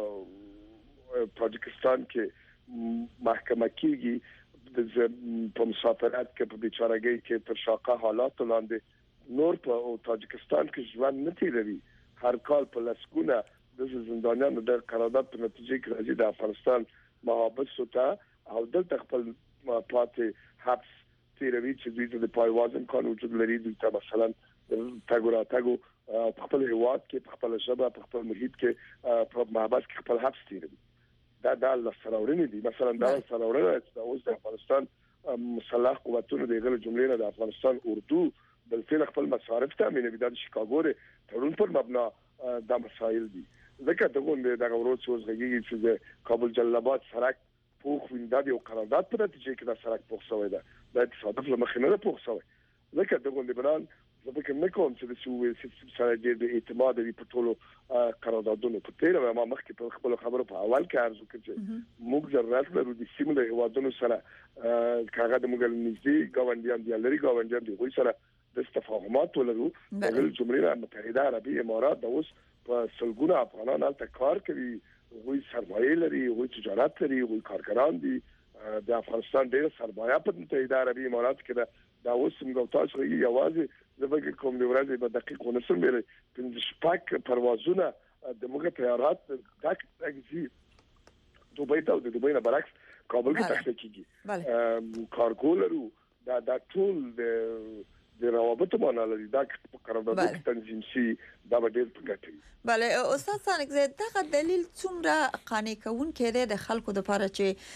په تاجکستان کې محکمه کېږي د په مسافرت کې په بیچارهګۍ کې تر شاقه حالات لاندې نور په تاجکستان کې ژوند نه تیروي. هر کال په لسګونه د زندانیانو د قرارداد په نتیجه کې راځي د افغانستان محابسو ته او دلته خپل پاتې حبس تیروي چې دوی ته د پایواز امکان وجود لري. دوی ته مثلا تاګو را تاګو په خپل هیواد کې په خپل ژبه په خپل محیط کې په محبس کې خپل حبس تیروي. دا د سراورنې دي. مثلا دا سراورنه چې اوس د افغانستان مسلح قوتونو د غل جملې نه د افغانستان اردو بل فعل خپل مصارف تامینوي. د شیکاګو تړون پر مبنا دا مسایل دي. ځکه دغه دغه ورځ اوس غږیږي چې د کابل جلال‌آباد سړک پوخ وینداد یو قرارداد په نتیجه کې دا سړک پوخ شوی دی. دا تصادف له مخې نه پوخ شوی. ځکه دغه لیبرال زه فکر نه کوم چې د سوي سره د اعتماد وي په ټولو قراردادونو. په تیر ما مخکې په خپل خبرو په اول کې عرض وکړ چې موږ ضرورت لرو د سیمه له هیوادونو سره کاغه د موږ نږدې ګاونډیان دي لري ګاونډیان دي غوي سره د تفاهمات ولرو. د جمهوریت متحده عربي امارات د اوس په سلګونه افغانان الته کار کوي. غوي سرمایه لري، غوي تجارت لري، غوي کارګران دي. د افغانستان ډېر سرمایه په متحده عربي امارات کې ده. دا اوس موږ تاسو یې یوازې د بګ کوم دی ورځې په دقیق ونسم لري په شپږ پروازونه د موږ تیارات تک تکزي دوبۍ ته د دوبۍ نه برعکس کابل کې تخته کیږي. کارګو لرو. دا دا ټول د د روابط معنا لري. دا قرارداد تنظیم شي دا ډېر پګټي. بله استاد څنګه دغه دلیل څومره قانع کوون کړي د خلکو د لپاره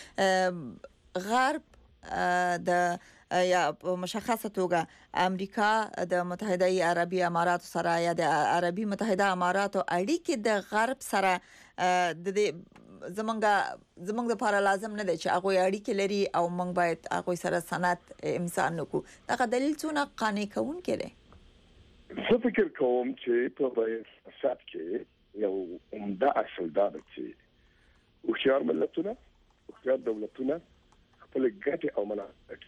چې غرب د یا مشخصه توګه امریکا د متحده عربي امارات سره یا د عربي متحده امارات اړیکې د غرب سره د زمونږ زمونږ لپاره لازم نه دی چې هغه اړیکې لري او موږ باید هغه سره سند امضا نکړو. دا دلیل څونه قانع کوون کړي؟ زه فکر کوم چې په سیاست کې یو عمده اصل دا دی چې هوښیار ملتونه، هوښیار دولتونه خپل ګټې او منافع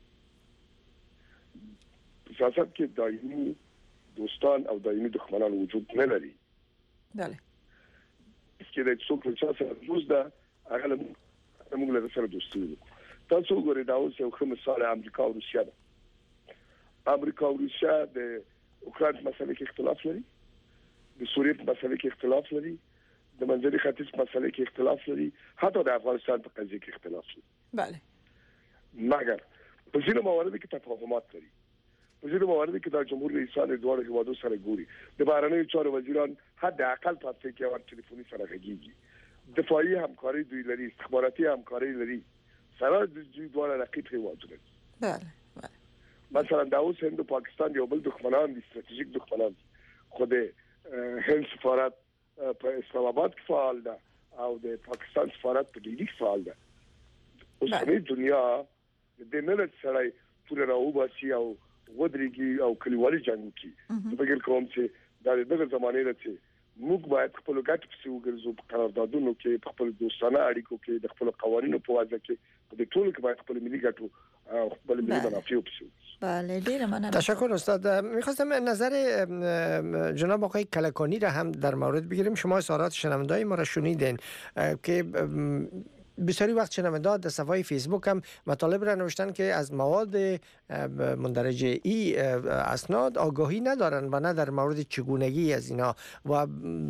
سیاست کې دایمي دوستان او دایمي دښمنان وجود نه لري. بله. چې د څوک چې سره دوست ده هغه موږ له سره دوستي وکړو. تاسو ګورئ دا اوس یو ښه مثال امریکا او روسیا ده. امریکا او روسیا د اوکراین مسله کې اختلاف لري، د سوریې په مسله کې اختلاف لري، د منځني ختیځ په مسله کې اختلاف لري، حتی د افغانستان په قضیه کې اختلاف لري. بله. مګر په ځینو مواردو کې تفاهمات لري. په ځینو مواردو کې د جمهور رئیسانو دوه هیوادو سره ګوري د بهرنیو چارو وزیران حد اقل پاتې کې ور ټلیفوني سره غږیږي دفاعي همکاري دوی لري استخباراتي همکاري لري سره د دوی دوه رقیب هیوادونه بله بله مثلا د اوس هند او پاکستان یو بل دښمنان دي ستراتیژیک دښمنان خو د هند سفارت په اسلام آباد کې فعال ده او د پاکستان سفارت په ډیلی کې فعال ده اوس په دنیا د ملت سره ټول راوباسي او ودرېږي او کلیوالي جنگ کې په فکر کوم چې دا دغه زمانه راځي موږ باید خپل ګټ په وګرځو په قراردادونو کې په خپل دوستانه اړیکو کې د خپل قوانینو په واسطه کې د ټول کې باید خپل ملي ګټو او خپل ملي منافع وپسو. بله ډیره مننه. تشکر استاد. میخواستم نظر جناب آقای کلکانی را هم در مورد بگیریم. شما اظهارات شنونده‌های ما را شنیدین که بسیاری وقت شنونده در صفحه فیسبوک هم مطالب را نوشتن که از مواد مندرج ای اسناد آگاهی ندارن و نه در مورد چگونگی از اینا و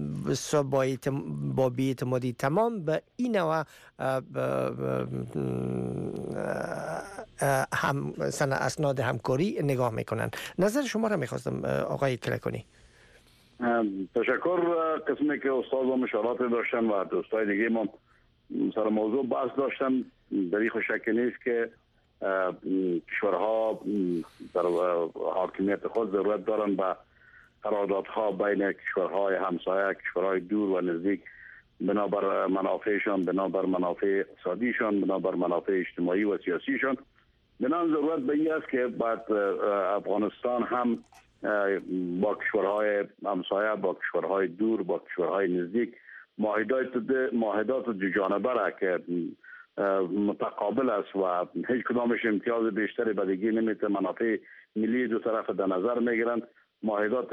با بی‌اعتمادی تمام به این نوع هم سن اسناد همکاری نگاه میکنن. نظر شما را میخواستم آقای کلکانی. تشکر. قسمی که استاد و مشارات داشتن و دوستای دیگه ما سر موضوع بحث داشتم در این شک نیست که کشورها در حاکمیت خود ضرورت دارن به قراردادها بین کشورهای همسایه، کشورهای دور و نزدیک بنابر منافعشان، بنابر منافع اقتصادیشان، بنابر منافع اجتماعی و سیاسیشان. بنابر ضرورت به این است که بعد افغانستان هم با کشورهای همسایه، با کشورهای دور، با کشورهای نزدیک معاهدات معاهدات دو جانبه را که متقابل است و هیچ کدامش امتیاز بیشتری به دیگه نمیته، منافع ملی دو طرف در نظر میگیرن، معاهدات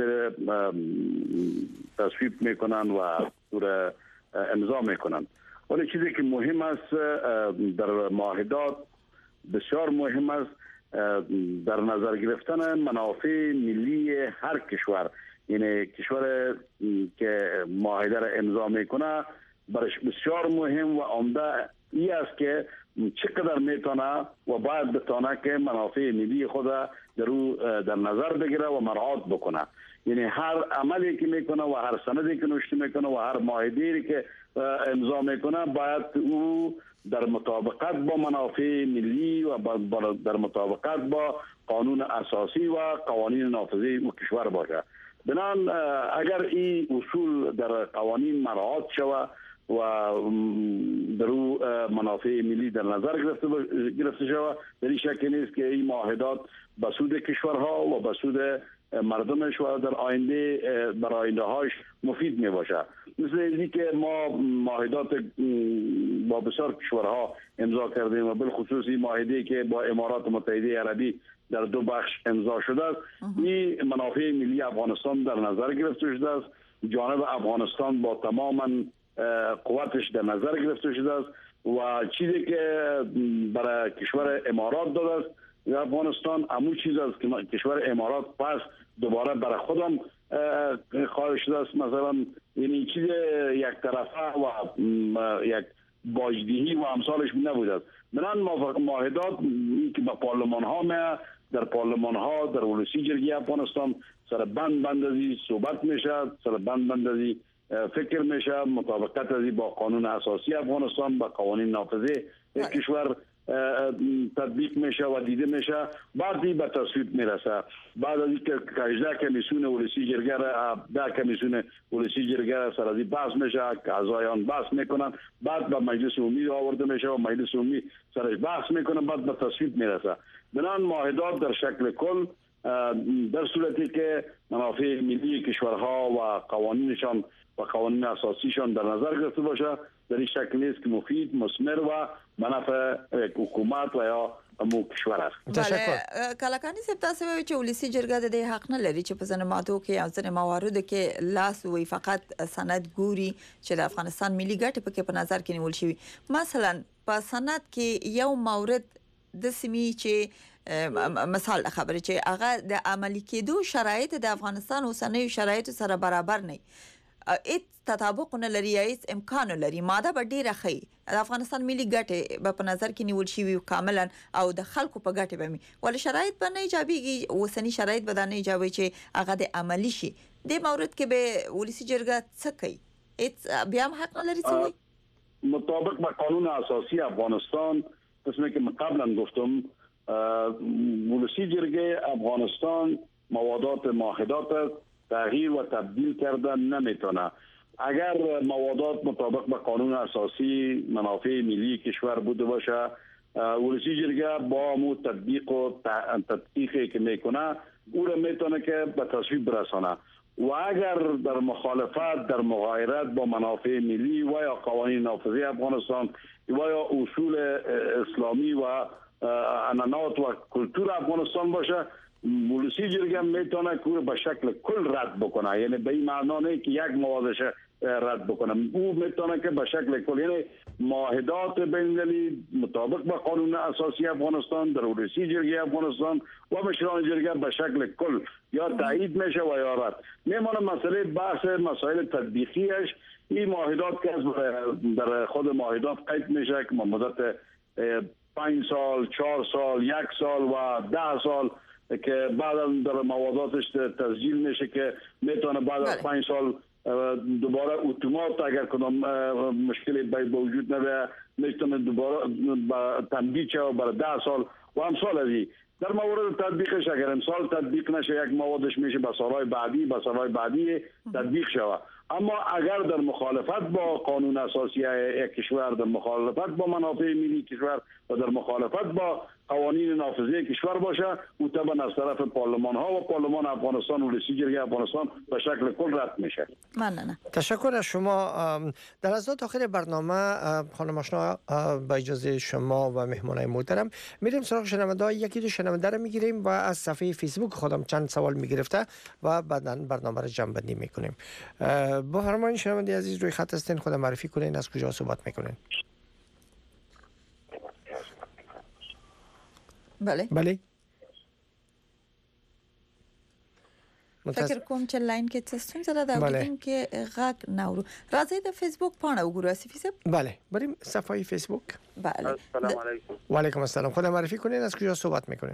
تصویب میکنن و دور امضا میکنن. ولی چیزی که مهم است در معاهدات بسیار مهم است در نظر گرفتن منافع ملی هر کشور. یعنی کشور که معاهده را امضا میکنه برش بسیار مهم و عمده ای است که چقدر میتونه و باید بتونه که منافع ملی خود در او در نظر بگیره و مراعات بکنه. یعنی هر عملی که میکنه و هر سندی که نوشته میکنه و هر معاهده‌ای که امضا میکنه باید او در مطابقت با منافع ملی و در مطابقت با قانون اساسی و قوانین نافذه او کشور باشه. بنان اگر این اصول در قوانین مراعات شود و در او منافع ملی در نظر گرفته گرفته شود، در این شک نیست که این معاهدات به سود کشورها و به سود مردمش و در آینده بر آینده هاش مفید می باشه. مثل اینی که ما معاهدات با بسیار کشورها امضا کردیم و بالخصوص این معاهده که با امارات متحده عربی در دو بخش امضا شده است. این منافع ملی افغانستان در نظر گرفته شده است. جانب افغانستان با تماما قوتش در نظر گرفته شده است و چیزی که برای کشور امارات داده است افغانستان همون چیز است که کشور امارات پس دوباره برای خودم خواهد شده است. مثلا یعنی چیز یک طرفه و یک باجدهی و امثالش نبوده است. بنان معاهدات که با پارلمان ها می در پارلمان ها در ولسی جرگه افغانستان سر بند بندازی صحبت میشه، سر بند بندازی فکر میشه، مطابقت ازی با قانون اساسی افغانستان با قوانین نافذه کشور تطبیق میشه و دیده میشه، بعدی به تصویب میرسه. بعد از اینکه هجده کمیسیون ولسی جرگه را ده کمیسیون ولسی جرگه را سر ازی بحث میشه که اعضایان بحث میکنن، بعد به مجلس عمومی آورده میشه و مجلس عمومی سرش بحث میکنه، بعد به تصویب میرسه. بنان معاهدات در شکل کل در صورتی که منافع ملی کشورها و قوانینشان و قوانین اساسیشان در نظر گرفته باشه، در این شکل نیست که مفید، مثمر و منافع حکومت و یا مو کشور است. بله کلکانی صاحب تاسو وایي چې ولسی جرګه د دې حق نه لري چې په ځینې مادو کې او ځینې مواردو کې لاس وي فقط سند ګوري چې د افغانستان ملي ګټې پکې په نظر کې نیول شي. مثلا په سند کې یو مورد د سیمې چې مثال خبره چې هغه د عملي کېدو شرایط د افغانستان اوسنۍ شرایط سره برابر نه تطابق نه لري هیڅ امکان لري ماده به ډیره خي د افغانستان ملي ګټه په نظر کې نیول شي کاملا او د خلکو په ګټه به مي ول شرایط به نه ایجابيږي اوسنی شرایط به نه ایجابي چې هغه د عملی شي د مورد کې به ولسی جرګه څه کوي ات بیا هم حق لري څه مطابق با قانون اساسی افغانستان قسمی که قبلا گفتم ولسی جرگه افغانستان موادات معاهدات تغییر و تبدیل کردن نمیتونه. اگر موادات مطابق با قانون اساسی منافع ملی کشور بوده باشه ولسی جرگه با مو تطبیق و تطبیقی که میکنه او را میتونه که به تصویب برسانه و اگر در مخالفت در مغایرت با منافع ملی و یا قوانین نافذه افغانستان و یا اصول اسلامی و عنعنات و کلتور افغانستان باشه ولسی جرگه میتونه که به شکل کل رد بکنه. یعنی به این معنا نه که یک موادش رد بکنه، او میتونه که به شکل کل یعنی معاهدات بین‌المللی مطابق با قانون اساسی افغانستان در ولسی جرگه افغانستان و مشران جرگه به شکل کل یا تایید میشه و یا رد. میمونه مسئله بحث مسائل تطبیقیش. این معاهدات که در خود معاهدات قید میشه که مدت پنج سال، چهار سال، یک سال و ده سال که بعد در مواداتش تسجیل میشه که میتونه بعد از پنج سال دوباره اتومات اگر کدام مشکلی به وجود نبیه میتونه دوباره تمدید شه برای ده سال و امثال از این. در مورد تطبیقش اگر امسال تطبیق نشه یک موادش میشه به سالهای بعدی به سالهای بعدی تطبیق شود. اما اگر در مخالفت با قانون اساسی یک کشور، در مخالفت با منافع ملی کشور و در مخالفت با قوانین نافذه کشور باشه او طبعا از طرف پارلمان ها و پارلمان افغانستان و ولسی جرگه افغانستان به شکل کل رد میشه. ممنونم. تشکر از شما. در لحظات آخر برنامه خانم آشنا با اجازه شما و مهمانای محترم میریم سراغ شنونده، یکی دو شنونده رو میگیریم و از صفحه فیسبوک خودم چند سوال میگرفته و بعدا برنامه رو جمع بندی میکنیم. بفرمایید شنونده عزیز روی خط هستین، خود معرفی کنین، از کجا صحبت میکنین؟ بله بله فکر کوم چې لاین کې څه ستونزه ده دا وګورم کې غاګ ناورو. راځي د فیسبوک پاڼه وګورئ اسفی صاحب. بله بریم صفحه فیسبوک. بله السلام علیکم. و علیکم السلام. خود معرفی کنین، از کجا صحبت میکنین؟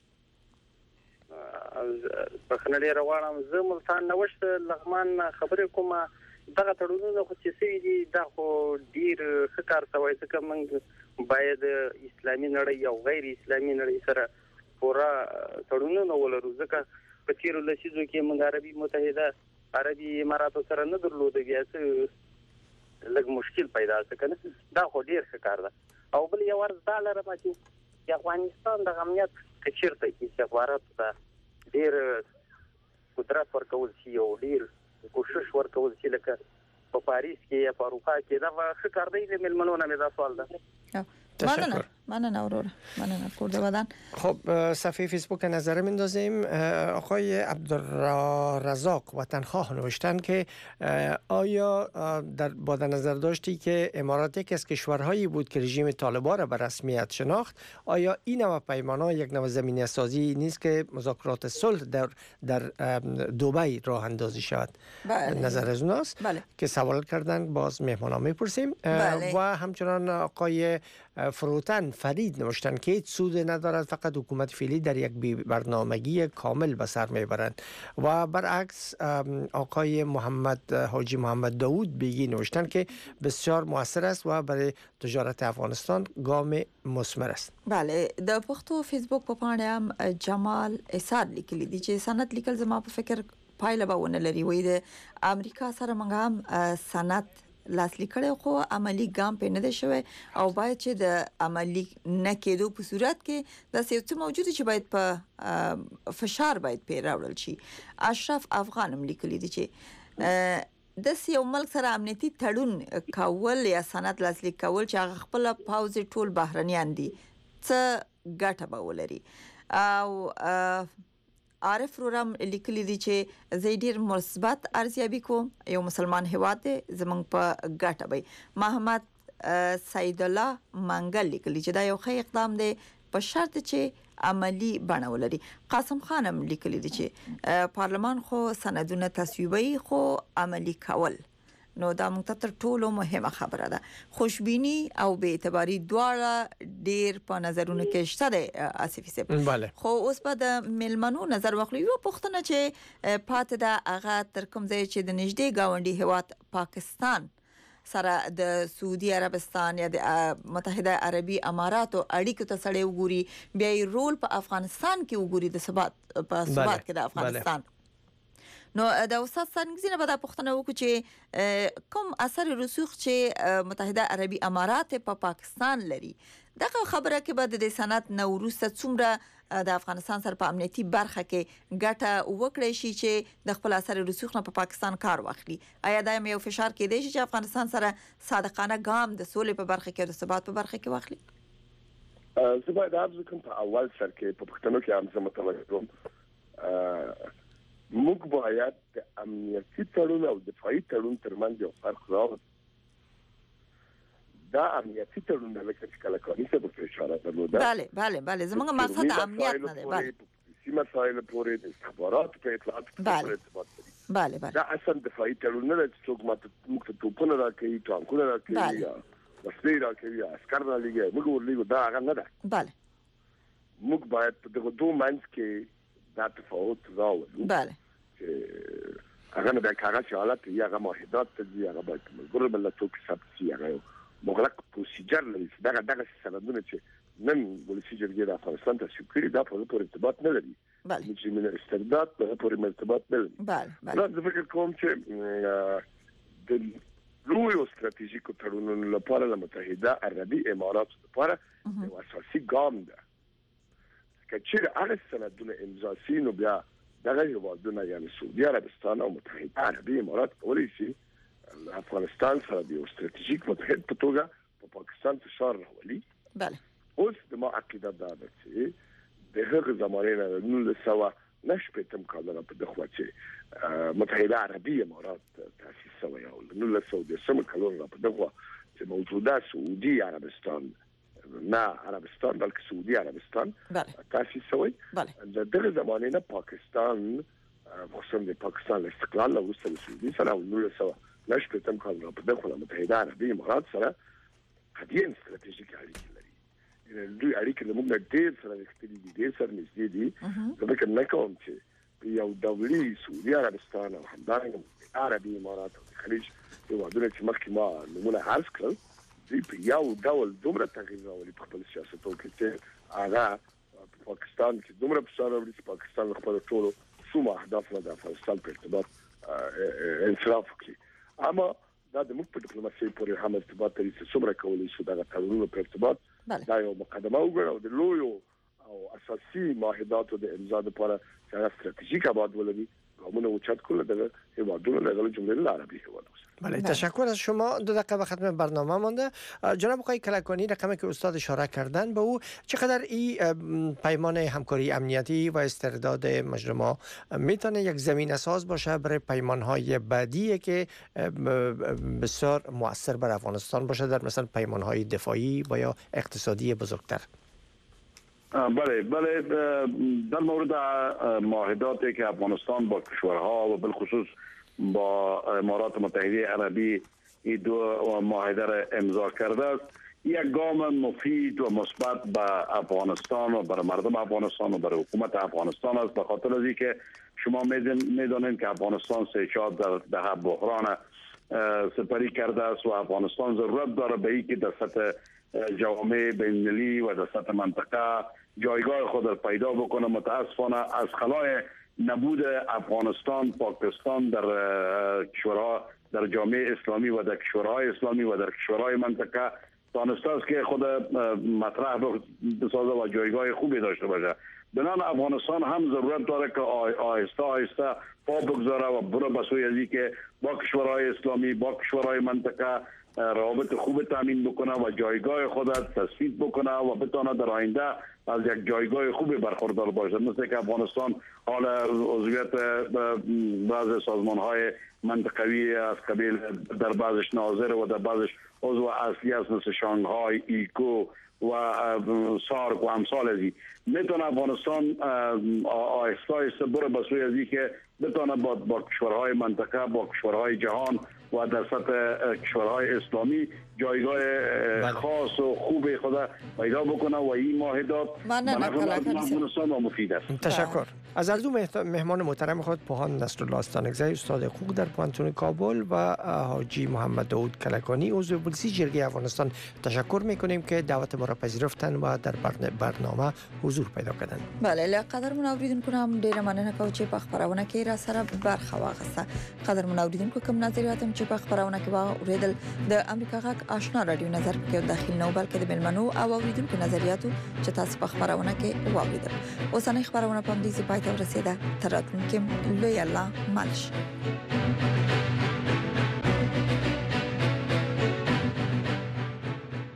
بخنه لري روانم زه ملتان نوښت لغمان خبرې کوم. دغه تړونونه خو چې سوي دي دا خو ډیر ښه کار شوی ځکه موږ باید اسلامي نړۍ او غیر اسلامي نړۍ سره پورا تړونونه ولرو ځکه په تیرو لسیزو کې موږ عربي متحده عربي اماراتو سره نه درلوده بیا څه لږ مشکل پیدا څه کنه دا خو ډیر ښه کار ده. او بل یو ورځ دا لرم چې د افغانستان د امنیت کچیرته کې استخبارات ته ډیر قدرت ورکول شي او ډیر کوشش ورکول شي لکه په پاریس کې یا په اروپا کې دا ښه کار دی. د ملمنو نه مې دا سوال ده. مننه مننه اورور مننه کرده بدن. خب صفحه فیسبوک نظر میندازیم. آقای عبدالرزاق وطنخواه نوشتن که آیا در با در نظر داشتی که امارات یکی از کشورهایی بود که رژیم طالبان را به رسمیت شناخت، آیا این نوع پیمان‌ها یک نوع زمینه سازی نیست که مذاکرات صلح در در دبی راه اندازی شود؟ بله. نظر از اوناست بله. که سوال کردن باز مهمانا میپرسیم. بله. و همچنان آقای فروتن فرید نوشتن که هیچ سود ندارد، فقط حکومت فعلی در یک برنامگی کامل به سر میبرند. و برعکس آقای محمد حاجی محمد داوود بیگی نوشتن که بسیار موثر است و برای تجارت افغانستان گام مثمر است. بله د پښتو فیسبوک په پاڼه هم جمال اساد لیکلی دي چې سند لیکل زما په فکر پایله به ونه لري. وې د امریکا سره موږ هم سند لاسلیک کړي خو عملی ګام په نه ده شوی او باید چې د عملی نه کېدو په صورت کې د څه موجوده چې باید په فشار باید پی راوړل شي. اشرف افغان هم لیکلی دي چې د یو ملک سره امنیتي تړون کول یا سند لاسلیک کول چې هغه خپل پاوز ټول بهرنیان دي څه ګټه به ولري. او عارف رورم لیکلی دي چې زه ډیر مثبت ارزیابي کوم، یو مسلمان هیواد دی زمونږ په ګټه وي. محمد سید الله منګل لیکلی چې دا یو ښه اقدام دی په شرط چې عملی بڼه ولري. قاسم خان هم لیکلی دي چې پارلمان خو سندونه تصویبوي خو عملی کول نو دا موږ ته تر ټولو مهمه خبره ده. خوشبینی او بې اعتباری دواړه ډیر په نظرونه کې شته ده آصف صاحب. بله. خو اوس په د ملمنو نظر واخلو یو پوښتنه چې پات ده هغه تر کوم ځای چې د نږدې گاونډي هیواد پاکستان سره د سعودي عربستان یا د متحده عربي اماراتو اړیکو ته سړی وګوري بیا یې رول په افغانستان کې وګوري د ثبات په ثبات کې د افغانستان. نو د استاد څنګه به دا پوښتنه وکړو چې کوم اثر رسوخ چې متحده عربي امارات په پا پاکستان لري دغه خبره کې به د سند نو وروسته څومره د افغانستان سره په امنیتي برخه کې ګټه وکړي شي چې د خپل اثر رسوخ نه په پاکستان کار واخلي. آیا دا یو فشار کېدای شي چې افغانستان سره صادقانه ګام د سولې په برخه کې او د ثبات په برخه کې واخلي؟ زه باید عرض کوم په اول سر کې په پښتنو کې هم زه متوجه وم موږ باید د امنیتي تړون او دفاعي تړون ترمنځ یو فرق راوړو. دا امنیتي تړون د لکه چې کله کاري څه په اشاره درلوده. bale bale bale زموږ مقصد امنیت نه دی. bale سیمه مسایل پورې د استخبارات په اطلاعات bale bale bale دا اصلا دفاعي تړون نه چې څوک ماته موږ ته توپونه راکړي ټانکونه راکړي یا وسلې راکړي عسكر را لګي موږ ورلګو دا هغه نه ده. bale موږ باید په دغه دوه منځ کې دا تفاوت راوړو. bale چې هغه نه د کاغذ حالت یا هغه موحدات ته یا هغه باید موږ ملتونو کې ثبت شي هغه مغلق پروسیجر لري دغه دغه سندونه چې نن ولسی جرګې د افغانستان ته شکرې دا په پورې ارتباط نه لري. bale چې من استعداد په پورې ارتباط نه لري. bale bale زه فکر کوم چې د لوی استراتیژیکو تړونونو لپاره د متحده عربي اماراتو لپاره یو اساسي ګام ده. کچیر هغه سندونه امضا شي نو بیا دغه هیوادونه یعنی سعودي عربستان او متحده عربي امارات کولی شي افغانستان سره د استراتیژیک متحد په توګه په پاکستان فشار راولي. bale اوس د ما عقیده ده چې د هغه زمانه نه نو سوا نشپې تم کاله په دغه چې متحده عربي امارات تاسیس شوی او نو له سعودي سم کلون په دغه چې موجوده سعودي عربستان نه عربستان بلکې سعودي عربستان تاسیس شوی. د دغه زمانه نه پاکستان خصوصا د پاکستان استقلال او سعودي سره نو له سوا نشپې تم کاله په دغه متحده عربي امارات سره قضیه استراتیژیک اړیکې لري. دوی اړیکې له موږ ډېر سره اختیاري دي ډېر سره نږدې دي. زه فکر نه کوم چې یو دولي سعودي عربستان او همدارنګه عربي امارات او خلیج هیوادونه چې مخکې ما نمونه عرض کړل دوی په یو ډول دومره تغییر راولي په خپل سیاستو کې چې هغه په پاکستان کې دومره فشار راوړي چې پاکستان خپل ټولو څومره اهداف نه د افغانستان په ارتباط انصراف کړي. اما دا د موږ په ډیپلوماسي پورې هم ارتباط لري چې څومره کولی شو دا تړونونه په ارتباط دا یو مقدمه وګڼو د لویو او اساسي معاهداتو د امضا لپاره چې استراتیژیک آباد ولري قانون اوچت کل در هیوادون لغل جمهوری العربی هیواد. بله تشکر از شما. دو دقیقه به ختم برنامه مانده. جناب آقای کلکانی رقمی که استاد اشاره کردن به او چقدر این پیمان همکاری امنیتی و استرداد مجرما میتونه یک زمین ساز باشه برای پیمانهای بعدی که بسیار مؤثر بر افغانستان باشه در مثلا پیمانهای دفاعی و یا اقتصادی بزرگتر؟ بله بله در مورد معاهداتی که افغانستان با کشورها و بالخصوص با امارات متحده عربی این دو معاهده را امضا کرده است یک گام مفید و مثبت به افغانستان و برای مردم افغانستان و برای حکومت افغانستان است به خاطر از اینکه شما میدونید که افغانستان سه چهار در ده بحران سپری کرده است و افغانستان ضرورت داره به اینکه در سطح جوامع بین‌المللی و در سطح منطقه جایگاه خود را پیدا بکنه. متاسفانه از خلای نبود افغانستان پاکستان در کشورها در جامعه اسلامی و در کشورهای اسلامی و در کشورهای منطقه تانسته است که خود مطرح بسازه و جایگاه خوبی داشته باشه. بنان افغانستان هم ضرورت داره که آهسته آهسته پا بگذاره و بره به سوی ازی که با کشورهای اسلامی با کشورهای منطقه روابط خوب تامین بکنه و جایگاه خود تثبیت بکنه و بتونه در آینده از یک جایگاه خوبی برخوردار باشه. مثل که افغانستان حال عضویت بعض سازمان‌های منطقوی از قبیل در بعضش ناظر و در بعضش عضو اصلی است مثل شانگهای، ایکو و سارک و امثال ازی. میتونه افغانستان آهسته آهسته بره به سوی ازی که بتونه با, با کشورهای منطقه با کشورهای جهان و در سطح کشورهای اسلامی جایگاه خاص و خوب خود پیدا بکنه و این معاهدات افغانستان و مفید است. تشکر. از هر دو مهمان محترم خود پوهان نصرالله استانکزی استاد حقوق در پوهنتون کابل و حاجی محمد داود کلکانی عضو بلسی جرگه افغانستان تشکر میکنیم که دعوت ما را پذیرفتن و در برنامه حضور پیدا کردن. بله لقدر منوریدونکو هم ډیره مننه کوم چې په خبرونه کې را سره برخه واغسته. قدر منوریدونکو کوم نظریاتم چې په خبرونه کې واغ اوریدل د امریکا غږ آشنا رادیو نظر کې داخل نو بلکې د ملمنو او اوریدونکو نظریاتو چې تاسو په خبرونه کې واوریدل. اوسنۍ خبرونه په دې ځای ته ورسیده. تر راتلونکي لوی الله مالش.